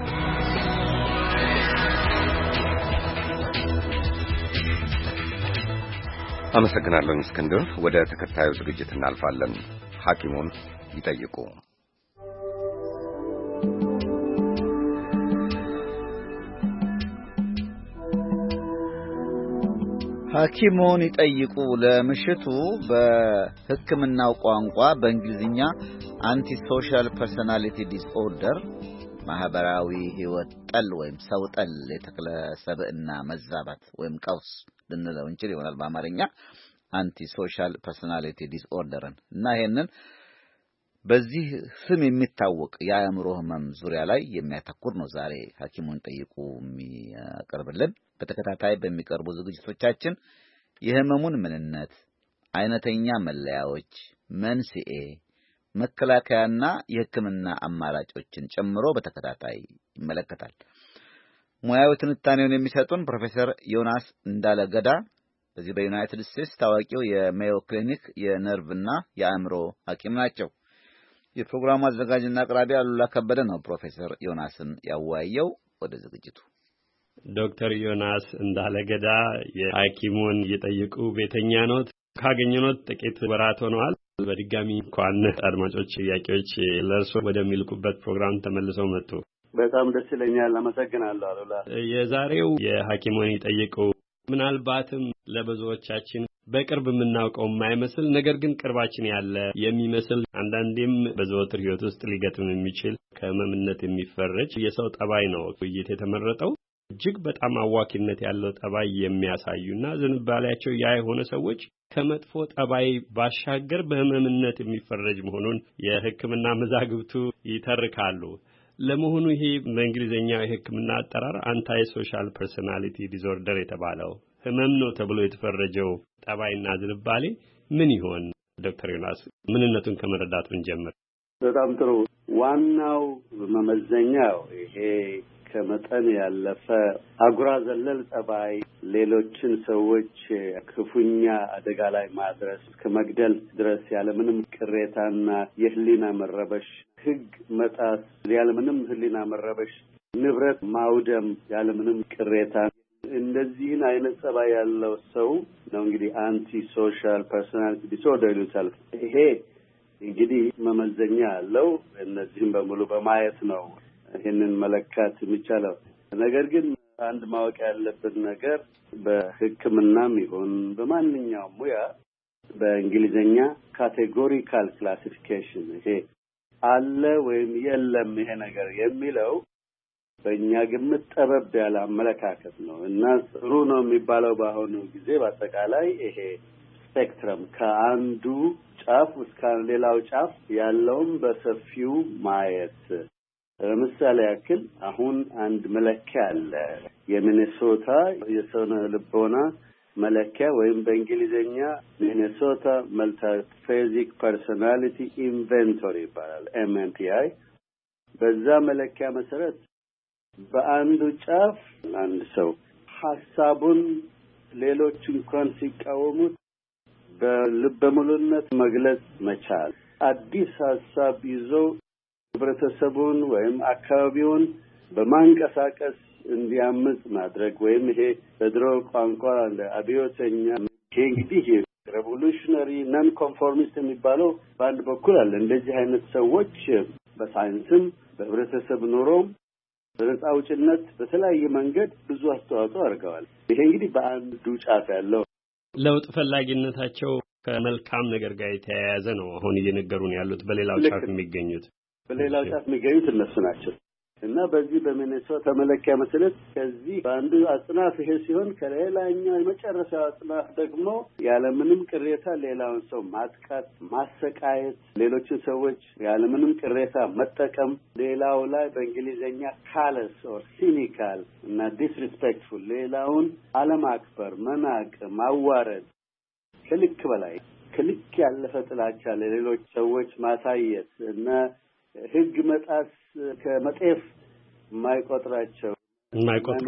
አመሰግናለሁ እስክንድር። ወደ ተከታዩ ዝግጅት እናልፋለን። ሐኪሙን ይጠይቁ። ሐኪሙን ይጠይቁ ለምሽቱ በሕክምናው ቋንቋ በእንግሊዝኛ አንቲ ሶሻል ፐርሰናሊቲ ዲስኦርደር ማህበራዊ ህይወት ጠል ወይም ሰው ጠል የተክለ ሰብዕና መዛባት ወይም ቀውስ ልንለው እንችል ይሆናል በአማርኛ አንቲ ሶሻል ፐርሰናሊቲ ዲስኦርደርን እና ይሄንን በዚህ ስም የሚታወቅ የአእምሮ ህመም ዙሪያ ላይ የሚያተኩር ነው ዛሬ ሐኪሙን ጠይቁ የሚያቀርብልን። በተከታታይ በሚቀርቡ ዝግጅቶቻችን የህመሙን ምንነት፣ አይነተኛ መለያዎች፣ መንስኤ፣ መከላከያና የህክምና አማራጮችን ጨምሮ በተከታታይ ይመለከታል። ሙያዊ ትንታኔውን የሚሰጡን ፕሮፌሰር ዮናስ እንዳለገዳ በዚህ በዩናይትድ ስቴትስ ታዋቂው የሜዮ ክሊኒክ የነርቭና የአእምሮ ሐኪም ናቸው። የፕሮግራሙ አዘጋጅና አቅራቢ አሉላ ከበደ ነው ፕሮፌሰር ዮናስን ያወያየው። ወደ ዝግጅቱ። ዶክተር ዮናስ እንዳለገዳ የሐኪሙን ይጠይቁ ቤተኛ ኖት። ካገኘኖት ጥቂት ወራት ሆነዋል። በድጋሚ እንኳን አድማጮች ጥያቄዎች ለርሶ ወደሚልኩበት ፕሮግራም ተመልሰው መጡ። በጣም ደስ ይለኛል። አመሰግናለሁ አሉላ። የዛሬው የሐኪሙን ይጠይቁ ምናልባትም ለብዙዎቻችን በቅርብ የምናውቀው የማይመስል ነገር ግን ቅርባችን ያለ የሚመስል አንዳንዴም በዘወትር ህይወት ውስጥ ሊገጥም የሚችል ከህመምነት የሚፈረጅ የሰው ጠባይ ነው ውይይት የተመረጠው። እጅግ በጣም አዋኪነት ያለው ጠባይ የሚያሳዩና ዝንባሌያቸው ያ የሆነ ሰዎች ከመጥፎ ጠባይ ባሻገር በህመምነት የሚፈረጅ መሆኑን የሕክምና መዛግብቱ ይተርካሉ። ለመሆኑ ይሄ በእንግሊዝኛው የሕክምና አጠራር አንታይ ሶሻል ፐርሰናሊቲ ዲስኦርደር የተባለው ህመም ነው ተብሎ የተፈረጀው ጠባይና ዝንባሌ ምን ይሆን? ዶክተር ዮናስ ምንነቱን ከመረዳቱን ጀምር። በጣም ጥሩ። ዋናው መመዘኛው ይሄ ከመጠን ያለፈ አጉራ ዘለል ጠባይ ሌሎችን ሰዎች ክፉኛ አደጋ ላይ ማድረስ ከመግደል ድረስ ያለምንም ቅሬታና የህሊና መረበሽ፣ ህግ መጣስ ያለምንም ህሊና መረበሽ፣ ንብረት ማውደም ያለምንም ቅሬታ፣ እንደዚህን አይነት ጠባይ ያለው ሰው ነው እንግዲህ አንቲ ሶሻል ፐርሰናሊቲ ዲስኦርደር ይሉታል። ይሄ እንግዲህ መመዘኛ ያለው እነዚህን በሙሉ በማየት ነው ይህንን መለካት የሚቻለው። ነገር ግን አንድ ማወቅ ያለበት ነገር በሕክምናም ይሁን በማንኛውም ሙያ በእንግሊዝኛ ካቴጎሪካል ክላሲፊኬሽን ይሄ አለ ወይም የለም ይሄ ነገር የሚለው በእኛ ግምት ጠበብ ያለ አመለካከት ነው እና ጥሩ ነው የሚባለው በአሁኑ ጊዜ በአጠቃላይ ይሄ ስፔክትረም ከአንዱ ጫፍ እስከ ሌላው ጫፍ ያለውን በሰፊው ማየት። ለምሳሌ ያክል አሁን አንድ መለኪያ አለ፣ የሚኔሶታ የስነ ልቦና መለኪያ ወይም በእንግሊዝኛ ሚኔሶታ መልቲፌዚክ ፐርሶናሊቲ ኢንቨንቶሪ ይባላል ኤም ኤም ፒ አይ። በዛ መለኪያ መሰረት በአንዱ ጫፍ አንድ ሰው ሐሳቡን ሌሎች እንኳን ሲቃወሙት በልበ ሙሉነት መግለጽ መቻል፣ አዲስ ሐሳብ ይዞ ህብረተሰቡን ወይም አካባቢውን በማንቀሳቀስ እንዲያምጽ ማድረግ ወይም ይሄ በድሮ ቋንቋ እንደ አብዮተኛ ይሄ እንግዲህ ሬቮሉሽነሪ ነን ኮንፎርሚስት የሚባለው በአንድ በኩል አለ። እንደዚህ አይነት ሰዎች በሳይንስም በህብረተሰብ ኑሮም በነጻ አውጭነት በተለያየ መንገድ ብዙ አስተዋጽኦ አድርገዋል። ይሄ እንግዲህ በአንዱ ጫፍ ያለው ለውጥ ፈላጊነታቸው ከመልካም ነገር ጋር የተያያዘ ነው። አሁን እየነገሩን ያሉት በሌላው ጫፍ የሚገኙት በሌላው ጫፍ የሚገኙት እነሱ ናቸው እና በዚህ በሚኔሶታ መለኪያ መሰረት ከዚህ በአንዱ አጽናፍ ይሄ ሲሆን ከሌላኛው የመጨረሻው አጽናፍ ደግሞ ያለምንም ቅሬታ ሌላውን ሰው ማጥቃት፣ ማሰቃየት፣ ሌሎችን ሰዎች ያለምንም ቅሬታ መጠቀም፣ ሌላው ላይ በእንግሊዝኛ ካለስ ኦር ሲኒካል እና ዲስሪስፔክትፉል ሌላውን አለማክበር፣ መናቅ፣ ማዋረድ፣ ከልክ በላይ ከልክ ያለፈ ጥላቻ ለሌሎች ሰዎች ማሳየት እና ህግ መጣስ ከመጤፍ የማይቆጥራቸው የማይቆጥሩ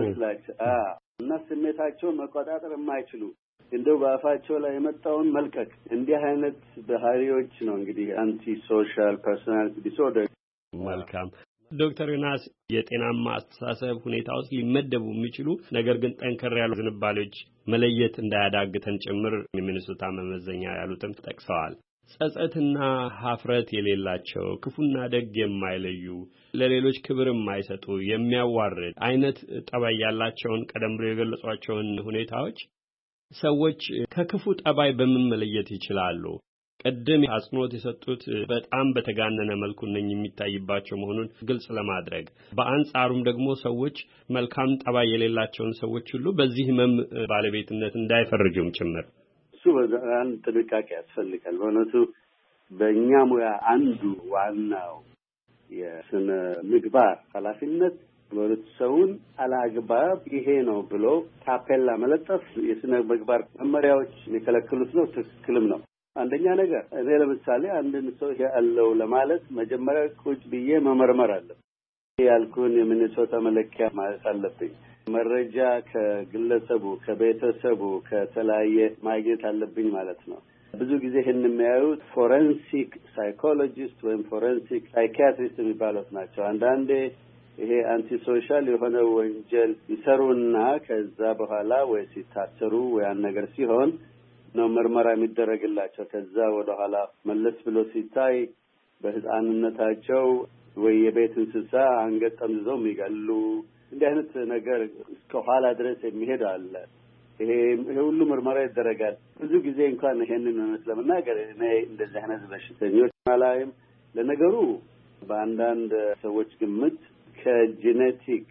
እና ስሜታቸውን መቆጣጠር የማይችሉ እንደው በአፋቸው ላይ የመጣውን መልቀቅ እንዲህ አይነት ባህሪዎች ነው እንግዲህ አንቲ ሶሻል ፐርሶናሊቲ ዲስኦርደር። መልካም ዶክተር ዮናስ የጤናማ አስተሳሰብ ሁኔታ ውስጥ ሊመደቡ የሚችሉ ነገር ግን ጠንከር ያሉ ዝንባሌዎች መለየት እንዳያዳግተን ጭምር የሚኒሶታ መመዘኛ ያሉትን ጠቅሰዋል። ጸጸትና ሀፍረት የሌላቸው ክፉና ደግ የማይለዩ ለሌሎች ክብር የማይሰጡ የሚያዋርድ አይነት ጠባይ ያላቸውን ቀደም ብሎ የገለጿቸውን ሁኔታዎች ሰዎች ከክፉ ጠባይ በምን መለየት ይችላሉ? ቀደም አጽንኦት የሰጡት በጣም በተጋነነ መልኩ እነኝ የሚታይባቸው መሆኑን ግልጽ ለማድረግ በአንጻሩም ደግሞ ሰዎች መልካም ጠባይ የሌላቸውን ሰዎች ሁሉ በዚህ ህመም ባለቤትነት እንዳይፈርጁም ጭምር እሱ በዛን ጥንቃቄ ያስፈልጋል። በእውነቱ በእኛ ሙያ አንዱ ዋናው የስነ ምግባር ኃላፊነት በእውነቱ ሰውን አላግባብ ይሄ ነው ብሎ ታፔላ መለጠፍ የስነ ምግባር መመሪያዎች የከለከሉት ነው፣ ትክክልም ነው። አንደኛ ነገር እኔ ለምሳሌ አንድን ሰው ይሄ አለው ለማለት መጀመሪያ ቁጭ ብዬ መመርመር አለብኝ። ያልኩን የሚኒሶታ መለኪያ ማለት አለብኝ። መረጃ ከግለሰቡ ከቤተሰቡ ከተለያየ ማግኘት አለብኝ ማለት ነው። ብዙ ጊዜ ይህን የሚያዩት ፎረንሲክ ሳይኮሎጂስት ወይም ፎረንሲክ ሳይኪያትሪስት የሚባሉት ናቸው። አንዳንዴ ይሄ አንቲ ሶሻል የሆነ ወንጀል ይሰሩና ከዛ በኋላ ወይ ሲታሰሩ ወይ ያን ነገር ሲሆን ነው ምርመራ የሚደረግላቸው። ከዛ ወደ ኋላ መለስ ብሎ ሲታይ በህፃንነታቸው ወይ የቤት እንስሳ አንገት ጠምዝዘው የሚገሉ እንዲህ አይነት ነገር እስከ ኋላ ድረስ የሚሄድ አለ። ይሄ ይሄ ሁሉ ምርመራ ይደረጋል። ብዙ ጊዜ እንኳን ይሄንን እውነት ለመናገር እኔ እንደዚህ አይነት በሽተኞች ማላይም ለነገሩ በአንዳንድ ሰዎች ግምት ከጄኔቲክ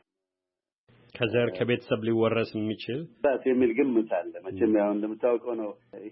ከዘር ከቤተሰብ ሊወረስ የሚችል ታት የሚል ግምት አለ። መቼም ያው እንደምታውቀው ነው ይሄ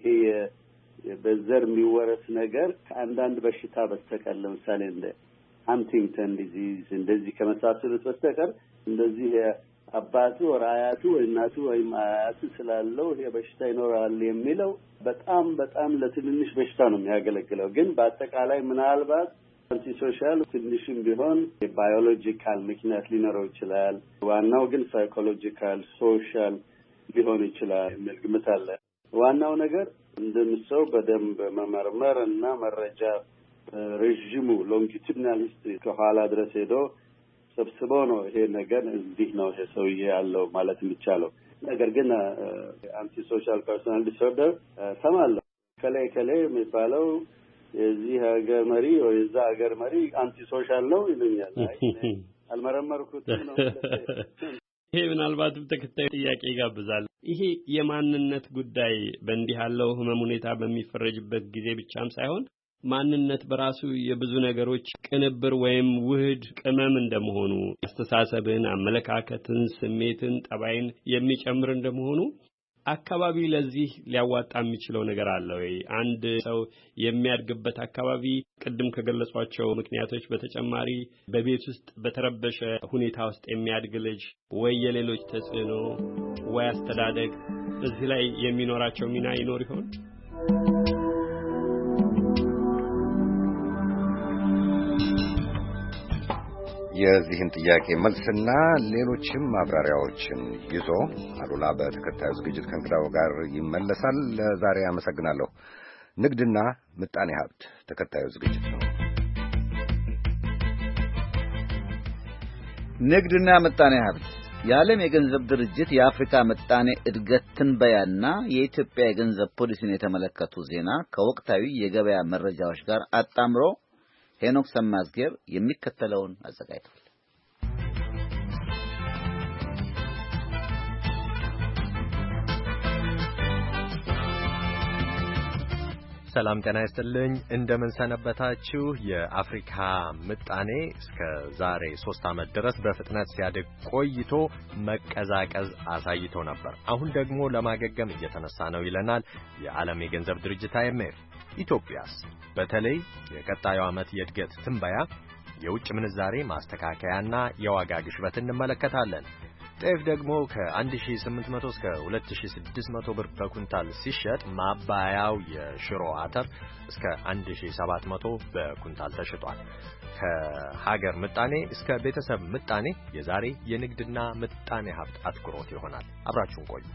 በዘር የሚወረስ ነገር ከአንዳንድ በሽታ በስተቀር ለምሳሌ እንደ ሃንቲንግተን ዲዚዝ እንደዚህ ከመሳሰሉት በስተቀር እንደዚህ አባቱ ወር አያቱ ወይ እናቱ ወይ አያቱ ስላለው ይሄ በሽታ ይኖራል የሚለው በጣም በጣም ለትንንሽ በሽታ ነው የሚያገለግለው። ግን በአጠቃላይ ምናልባት አንቲ ሶሻል ትንሽም ቢሆን የባዮሎጂካል ምክንያት ሊኖረው ይችላል። ዋናው ግን ሳይኮሎጂካል ሶሻል ሊሆን ይችላል የሚል ግምት አለ። ዋናው ነገር እንደምሰው በደንብ መመርመር እና መረጃ ረጅሙ ሎንጊቱዲናል ሂስትሪ ከኋላ ድረስ ሄዶ ሰብስቦ ነው ይሄ ነገር እንዲህ ነው ይሄ ሰውዬ ያለው ማለት የሚቻለው። ነገር ግን አንቲ ሶሻል ፐርሶናል ዲስኦርደር ሰማለሁ ከላይ ከላይ የሚባለው የዚህ ሀገር መሪ ወይ የዛ ሀገር መሪ አንቲ ሶሻል ነው ይሉኛል። አይ አልመረመርኩትም ነው ይሄ ምናልባት ተከታይ ጥያቄ ይጋብዛል። ይሄ የማንነት ጉዳይ በእንዲህ ያለው ህመም ሁኔታ በሚፈረጅበት ጊዜ ብቻም ሳይሆን ማንነት በራሱ የብዙ ነገሮች ቅንብር ወይም ውህድ ቅመም እንደመሆኑ አስተሳሰብን፣ አመለካከትን፣ ስሜትን፣ ጠባይን የሚጨምር እንደመሆኑ አካባቢ ለዚህ ሊያዋጣ የሚችለው ነገር አለ ወይ? አንድ ሰው የሚያድግበት አካባቢ ቅድም ከገለጿቸው ምክንያቶች በተጨማሪ በቤት ውስጥ በተረበሸ ሁኔታ ውስጥ የሚያድግ ልጅ ወይ የሌሎች ተጽዕኖ ወይ አስተዳደግ እዚህ ላይ የሚኖራቸው ሚና ይኖር ይሆን? የዚህን ጥያቄ መልስና ሌሎችም ማብራሪያዎችን ይዞ አሉላ በተከታዩ ዝግጅት ከእንግዳው ጋር ይመለሳል። ለዛሬ አመሰግናለሁ። ንግድና ምጣኔ ሀብት ተከታዩ ዝግጅት ነው። ንግድና ምጣኔ ሀብት የዓለም የገንዘብ ድርጅት የአፍሪካ ምጣኔ እድገት ትንበያና የኢትዮጵያ የገንዘብ ፖሊሲን የተመለከቱ ዜና ከወቅታዊ የገበያ መረጃዎች ጋር አጣምሮ ሄኖክ ሰማዝጌር የሚከተለውን አዘጋጅቷል። ሰላም ጤና ይስጥልኝ። እንደምን ሰነበታችሁ? የአፍሪካ ምጣኔ እስከ ዛሬ ሶስት ዓመት ድረስ በፍጥነት ሲያድግ ቆይቶ መቀዛቀዝ አሳይቶ ነበር። አሁን ደግሞ ለማገገም እየተነሳ ነው ይለናል የዓለም የገንዘብ ድርጅት አይ ኤም ኤፍ። ኢትዮጵያስ? በተለይ የቀጣዩ ዓመት የእድገት ትንበያ፣ የውጭ ምንዛሬ ማስተካከያና የዋጋ ግሽበት እንመለከታለን። ጤፍ ደግሞ ከ1800 እስከ ሁለት ሺህ ስድስት መቶ ብር በኩንታል ሲሸጥ ማባያው የሽሮ አተር እስከ አንድ ሺህ ሰባት መቶ በኩንታል ተሽጧል። ከሀገር ምጣኔ እስከ ቤተሰብ ምጣኔ የዛሬ የንግድና ምጣኔ ሀብት አትኩሮት ይሆናል። አብራችሁን ቆዩ።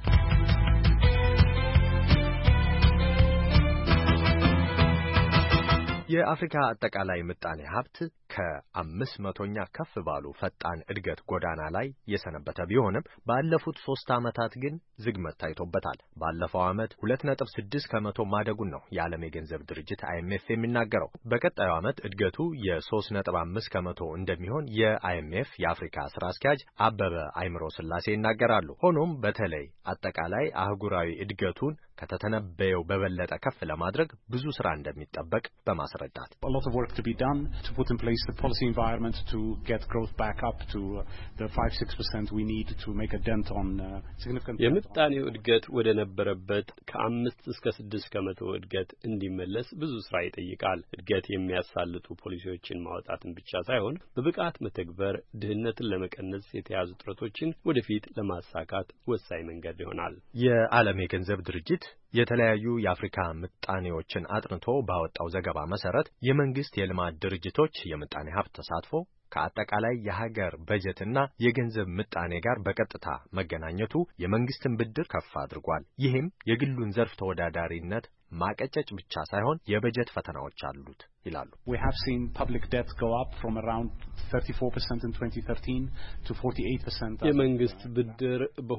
የአፍሪካ አጠቃላይ ምጣኔ ሀብት ከአምስት መቶኛ ከፍ ባሉ ፈጣን እድገት ጎዳና ላይ የሰነበተ ቢሆንም ባለፉት ሶስት ዓመታት ግን ዝግመት ታይቶበታል። ባለፈው ዓመት ሁለት ነጥብ ስድስት ከመቶ ማደጉን ነው የዓለም የገንዘብ ድርጅት አይ ኤም ኤፍ የሚናገረው። በቀጣዩ ዓመት እድገቱ የ3 ነጥብ አምስት ከመቶ እንደሚሆን የአይ ኤም ኤፍ የአፍሪካ ስራ አስኪያጅ አበበ አይምሮ ስላሴ ይናገራሉ። ሆኖም በተለይ አጠቃላይ አህጉራዊ እድገቱን ከተተነበየው በበለጠ ከፍ ለማድረግ ብዙ ስራ እንደሚጠበቅ በማስረዳት a lot of work to be done to put in place the policy environment to get growth back up to uh, the five to six percent we need to make a dent on uh, significant የምጣኔው እድገት ወደ ነበረበት ከአምስት እስከ ስድስት ከመቶ እድገት እንዲመለስ ብዙ ስራ ይጠይቃል። እድገት የሚያሳልጡ ፖሊሲዎችን ማውጣትን ብቻ ሳይሆን በብቃት መተግበር ድህነትን ለመቀነስ የተያዙ ጥረቶችን ወደፊት ለማሳካት ወሳኝ መንገድ ይሆናል። የዓለም የገንዘብ ድርጅት የተለያዩ የአፍሪካ ምጣኔዎችን አጥንቶ ባወጣው ዘገባ መሰረት የመንግስት የልማት ድርጅቶች የምጣኔ ሀብት ተሳትፎ ከአጠቃላይ የሀገር በጀትና የገንዘብ ምጣኔ ጋር በቀጥታ መገናኘቱ የመንግስትን ብድር ከፍ አድርጓል። ይህም የግሉን ዘርፍ ተወዳዳሪነት ማቀጨጭ ብቻ ሳይሆን የበጀት ፈተናዎች አሉት ይላሉ። We have seen public debt go up from around thirty-four percent in twenty thirteen to forty-eight percent. የመንግስት ብድር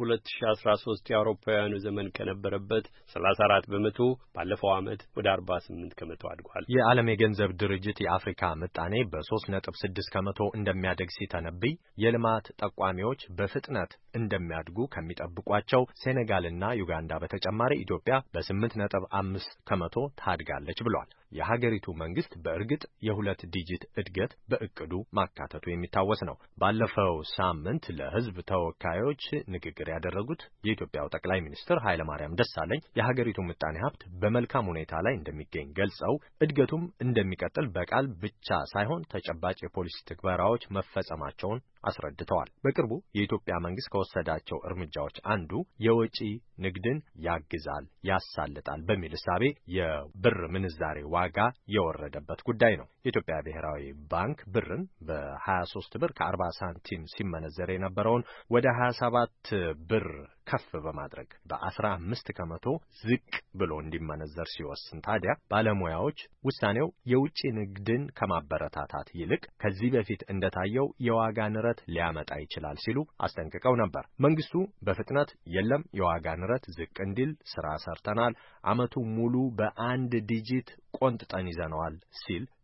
በ2013 የአውሮፓውያኑ ዘመን ከነበረበት ሰላሳ አራት በመቶ ባለፈው ዓመት ወደ አርባ ስምንት ከመቶ አድጓል። የዓለም የገንዘብ ድርጅት የአፍሪካ ምጣኔ በ3 ነጥብ ስድስት ከመቶ እንደሚያድግ ሲተነብይ የልማት ጠቋሚዎች በፍጥነት እንደሚያድጉ ከሚጠብቋቸው ሴኔጋልና ዩጋንዳ በተጨማሪ ኢትዮጵያ በ8 ነጥብ አምስት ከመቶ ታድጋለች ብሏል። የሀገሪቱ መንግስት በእርግጥ የሁለት ዲጂት እድገት በእቅዱ ማካተቱ የሚታወስ ነው። ባለፈው ሳምንት ለሕዝብ ተወካዮች ንግግር ያደረጉት የኢትዮጵያው ጠቅላይ ሚኒስትር ኃይለማርያም ደሳለኝ የሀገሪቱ ምጣኔ ሀብት በመልካም ሁኔታ ላይ እንደሚገኝ ገልጸው እድገቱም እንደሚቀጥል በቃል ብቻ ሳይሆን ተጨባጭ የፖሊሲ ትግበራዎች መፈጸማቸውን አስረድተዋል። በቅርቡ የኢትዮጵያ መንግስት ከወሰዳቸው እርምጃዎች አንዱ የወጪ ንግድን ያግዛል፣ ያሳልጣል በሚል እሳቤ የብር ምንዛሬ ዋጋ የወረደበት ጉዳይ ነው። የኢትዮጵያ ብሔራዊ ባንክ ብርን በ23 ብር ከ40 ሳንቲም ሲመነዘር የነበረውን ወደ ሀያ ሰባት ብር ከፍ በማድረግ በ15 ከመቶ ዝቅ ብሎ እንዲመነዘር ሲወስን ታዲያ ባለሙያዎች ውሳኔው የውጪ ንግድን ከማበረታታት ይልቅ ከዚህ በፊት እንደታየው የዋጋ ንረት ሊያመጣ ይችላል ሲሉ አስጠንቅቀው ነበር። መንግስቱ በፍጥነት የለም የዋጋ ንረት ዝቅ እንዲል ስራ ሰርተናል፣ አመቱ ሙሉ በአንድ ዲጂት ቆንጥጠን ይዘነዋል ሲል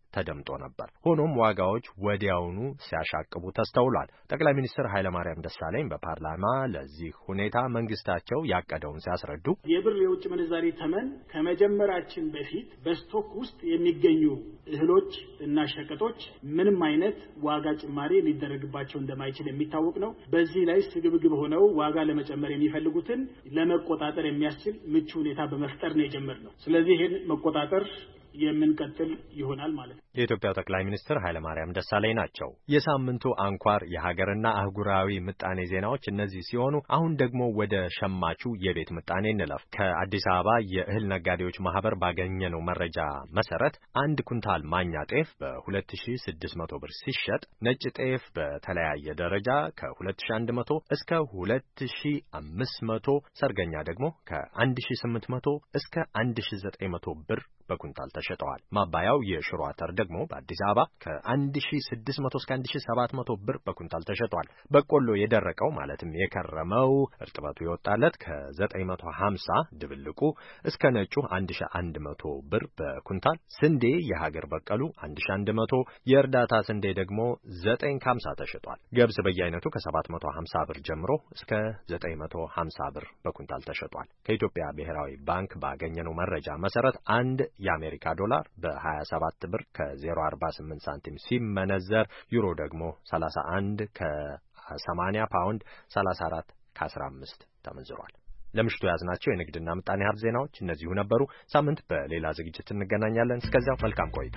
ተደምጦ ነበር። ሆኖም ዋጋዎች ወዲያውኑ ሲያሻቅቡ ተስተውሏል። ጠቅላይ ሚኒስትር ኃይለማርያም ደሳለኝ በፓርላማ ለዚህ ሁኔታ መንግስታቸው ያቀደውን ሲያስረዱ የብር የውጭ ምንዛሪ ተመን ከመጀመራችን በፊት በስቶክ ውስጥ የሚገኙ እህሎች እና ሸቀጦች ምንም አይነት ዋጋ ጭማሪ ሊደረግባቸው እንደማይችል የሚታወቅ ነው። በዚህ ላይ ስግብግብ ሆነው ዋጋ ለመጨመር የሚፈልጉትን ለመቆጣጠር የሚያስችል ምቹ ሁኔታ በመፍጠር ነው የጀመርነው። ስለዚህ ይሄን መቆጣጠር የምንቀጥል ይሆናል ማለት ነው። የኢትዮጵያ ጠቅላይ ሚኒስትር ኃይለማርያም ደሳለኝ ናቸው። የሳምንቱ አንኳር የሀገርና አህጉራዊ ምጣኔ ዜናዎች እነዚህ ሲሆኑ አሁን ደግሞ ወደ ሸማቹ የቤት ምጣኔ እንለፍ። ከአዲስ አበባ የእህል ነጋዴዎች ማህበር ባገኘነው መረጃ መሰረት አንድ ኩንታል ማኛ ጤፍ በሁለት ሺህ ስድስት መቶ ብር ሲሸጥ ነጭ ጤፍ በተለያየ ደረጃ ከሁለት ሺህ አንድ መቶ እስከ ሁለት ሺህ አምስት መቶ ሰርገኛ ደግሞ ከአንድ ሺህ ስምንት መቶ እስከ አንድ ሺህ ዘጠኝ መቶ ብር በኩንታል ተሸጠዋል። ማባያው የሽሮ አተር ደግሞ በአዲስ አበባ ከአንድ ሺህ ስድስት መቶ እስከ አንድ ሺህ ሰባት መቶ ብር በኩንታል ተሸጧል። በቆሎ የደረቀው ማለትም የከረመው እርጥበቱ የወጣለት ከዘጠኝ መቶ ሀምሳ ድብልቁ እስከ ነጩ አንድ ሺህ አንድ መቶ ብር በኩንታል፣ ስንዴ የሀገር በቀሉ አንድ ሺህ አንድ መቶ፣ የእርዳታ ስንዴ ደግሞ ዘጠኝ ከሀምሳ ተሸጧል። ገብስ በየአይነቱ ከሰባት መቶ ሀምሳ ብር ጀምሮ እስከ ዘጠኝ መቶ ሀምሳ ብር በኩንታል ተሸጧል። ከኢትዮጵያ ብሔራዊ ባንክ ባገኘነው መረጃ መሰረት አንድ የአሜሪካ ዶላር በ27 ብር ከ0.48 ሳንቲም ሲመነዘር ዩሮ ደግሞ ሰላሳ አንድ ከ80 ፓውንድ ሰላሳ አራት ከ15 ተመንዝሯል። ለምሽቱ ያዝናቸው የንግድና ምጣኔ ሀብት ዜናዎች እነዚሁ ነበሩ። ሳምንት በሌላ ዝግጅት እንገናኛለን። እስከዚያው መልካም ቆይታ።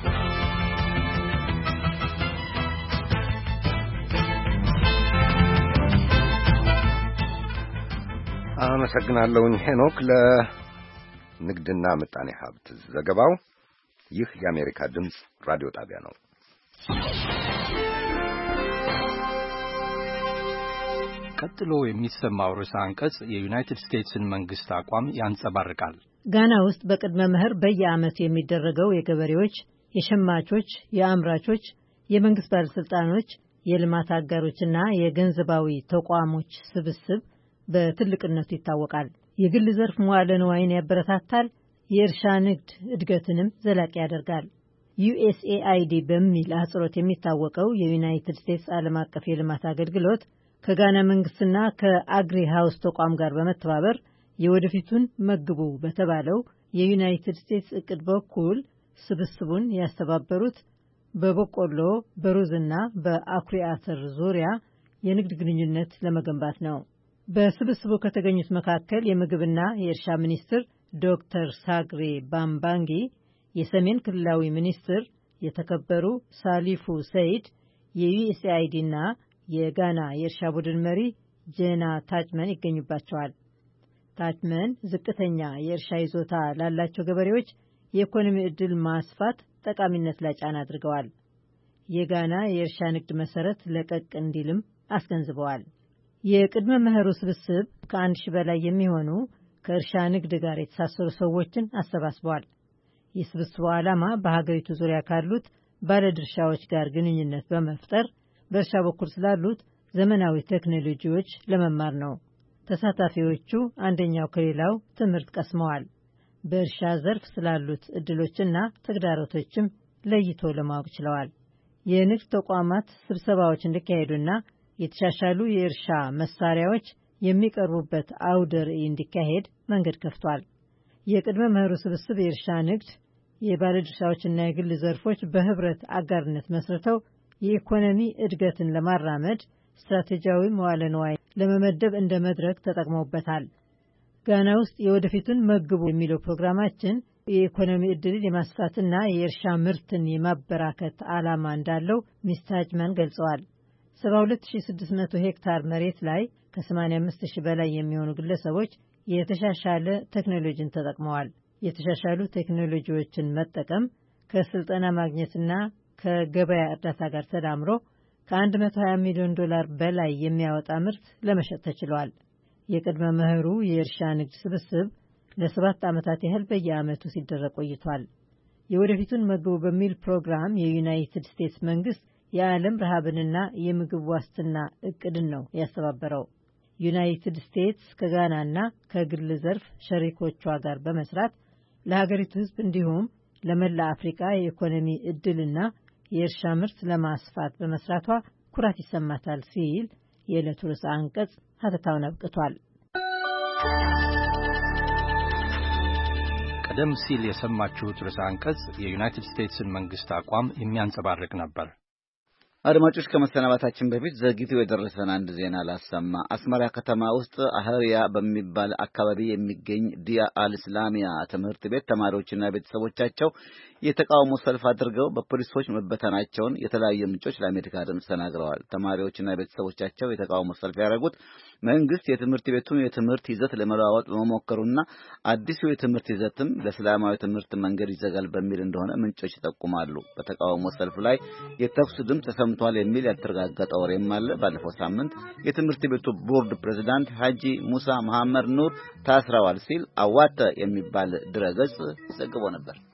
አመሰግናለሁኝ ሄኖክ ለንግድና ምጣኔ ሀብት ዘገባው። ይህ የአሜሪካ ድምፅ ራዲዮ ጣቢያ ነው። ቀጥሎ የሚሰማው ርዕሰ አንቀጽ የዩናይትድ ስቴትስን መንግስት አቋም ያንጸባርቃል። ጋና ውስጥ በቅድመ ምህር በየዓመቱ የሚደረገው የገበሬዎች፣ የሸማቾች፣ የአምራቾች፣ የመንግስት ባለስልጣኖች፣ የልማት አጋሮችና የገንዘባዊ ተቋሞች ስብስብ በትልቅነቱ ይታወቃል። የግል ዘርፍ መዋዕለ ንዋይን ያበረታታል፣ የእርሻ ንግድ እድገትንም ዘላቂ ያደርጋል። ዩኤስኤአይዲ በሚል አህጽሮት የሚታወቀው የዩናይትድ ስቴትስ ዓለም አቀፍ የልማት አገልግሎት ከጋና መንግስትና ከአግሪ ሃውስ ተቋም ጋር በመተባበር የወደፊቱን መግቡ በተባለው የዩናይትድ ስቴትስ እቅድ በኩል ስብስቡን ያስተባበሩት በበቆሎ በሩዝና በአኩሪ አተር ዙሪያ የንግድ ግንኙነት ለመገንባት ነው። በስብስቡ ከተገኙት መካከል የምግብና የእርሻ ሚኒስትር ዶክተር ሳግሬ ባምባንጊ፣ የሰሜን ክልላዊ ሚኒስትር የተከበሩ ሳሊፉ ሰይድ፣ የዩኤስኤአይዲና የጋና የእርሻ ቡድን መሪ ጄና ታችመን ይገኙባቸዋል። ታችመን ዝቅተኛ የእርሻ ይዞታ ላላቸው ገበሬዎች የኢኮኖሚ ዕድል ማስፋት ጠቃሚነት ላይ ጫና አድርገዋል። የጋና የእርሻ ንግድ መሰረት ለቀቅ እንዲልም አስገንዝበዋል። የቅድመ መኸሩ ስብስብ ከአንድ ሺህ በላይ የሚሆኑ ከእርሻ ንግድ ጋር የተሳሰሩ ሰዎችን አሰባስበዋል። የስብስቡ ዓላማ በሀገሪቱ ዙሪያ ካሉት ባለድርሻዎች ጋር ግንኙነት በመፍጠር በእርሻ በኩል ስላሉት ዘመናዊ ቴክኖሎጂዎች ለመማር ነው። ተሳታፊዎቹ አንደኛው ከሌላው ትምህርት ቀስመዋል። በእርሻ ዘርፍ ስላሉት እድሎችና ተግዳሮቶችም ለይቶ ለማወቅ ችለዋል። የንግድ ተቋማት ስብሰባዎች እንዲካሄዱና የተሻሻሉ የእርሻ መሳሪያዎች የሚቀርቡበት አውደ ርዕይ እንዲካሄድ መንገድ ከፍቷል። የቅድመ መኸሩ ስብስብ የእርሻ ንግድ የባለድርሻዎችና የግል ዘርፎች በህብረት አጋርነት መስርተው የኢኮኖሚ እድገትን ለማራመድ ስትራቴጂያዊ መዋዕለ ንዋይ ለመመደብ እንደ መድረክ ተጠቅመውበታል። ጋና ውስጥ የወደፊቱን መግቡ የሚለው ፕሮግራማችን የኢኮኖሚ እድልን የማስፋትና የእርሻ ምርትን የማበራከት ዓላማ እንዳለው ሚስ ታችመን ገልጸዋል። ሰባ ሁለት ሺህ ስድስት መቶ ሄክታር መሬት ላይ ከሰማንያ አምስት ሺህ በላይ የሚሆኑ ግለሰቦች የተሻሻለ ቴክኖሎጂን ተጠቅመዋል። የተሻሻሉ ቴክኖሎጂዎችን መጠቀም ከስልጠና ማግኘትና ከገበያ እርዳታ ጋር ተዳምሮ ከ120 ሚሊዮን ዶላር በላይ የሚያወጣ ምርት ለመሸጥ ተችሏል። የቅድመ መኸሩ የእርሻ ንግድ ስብስብ ለሰባት ዓመታት ያህል በየዓመቱ ሲደረግ ቆይቷል። የወደፊቱን መግቡ በሚል ፕሮግራም የዩናይትድ ስቴትስ መንግስት የዓለም ረሃብንና የምግብ ዋስትና እቅድን ነው ያስተባበረው። ዩናይትድ ስቴትስ ከጋናና ከግል ዘርፍ ሸሪኮቿ ጋር በመስራት ለሀገሪቱ ሕዝብ እንዲሁም ለመላ አፍሪካ የኢኮኖሚ እድልና የእርሻ ምርት ለማስፋት በመስራቷ ኩራት ይሰማታል ሲል የዕለቱ ርዕሰ አንቀጽ ሀተታውን አብቅቷል። ቀደም ሲል የሰማችሁት ርዕሰ አንቀጽ የዩናይትድ ስቴትስን መንግስት አቋም የሚያንጸባርቅ ነበር። አድማጮች ከመሰናባታችን በፊት ዘግይቶ የደረሰን አንድ ዜና ላሰማ። አስመራ ከተማ ውስጥ አህሪያ በሚባል አካባቢ የሚገኝ ዲያ አልእስላሚያ ትምህርት ቤት ተማሪዎችና ቤተሰቦቻቸው የተቃውሞ ሰልፍ አድርገው በፖሊሶች መበተናቸውን የተለያዩ ምንጮች ለአሜሪካ ድምፅ ተናግረዋል። ተማሪዎችና ቤተሰቦቻቸው የተቃውሞ ሰልፍ ያደረጉት መንግስት የትምህርት ቤቱን የትምህርት ይዘት ለመለዋወጥ በመሞከሩና አዲሱ የትምህርት ይዘትም ለእስላማዊ ትምህርት መንገድ ይዘጋል በሚል እንደሆነ ምንጮች ይጠቁማሉ። በተቃውሞ ሰልፍ ላይ የተኩስ ድምፅ ተሰምቷል የሚል ያልተረጋገጠ ወሬም አለ። ባለፈው ሳምንት የትምህርት ቤቱ ቦርድ ፕሬዝዳንት ሐጂ ሙሳ መሐመድ ኑር ታስረዋል ሲል አዋተ የሚባል ድረገጽ ዘግቦ ነበር።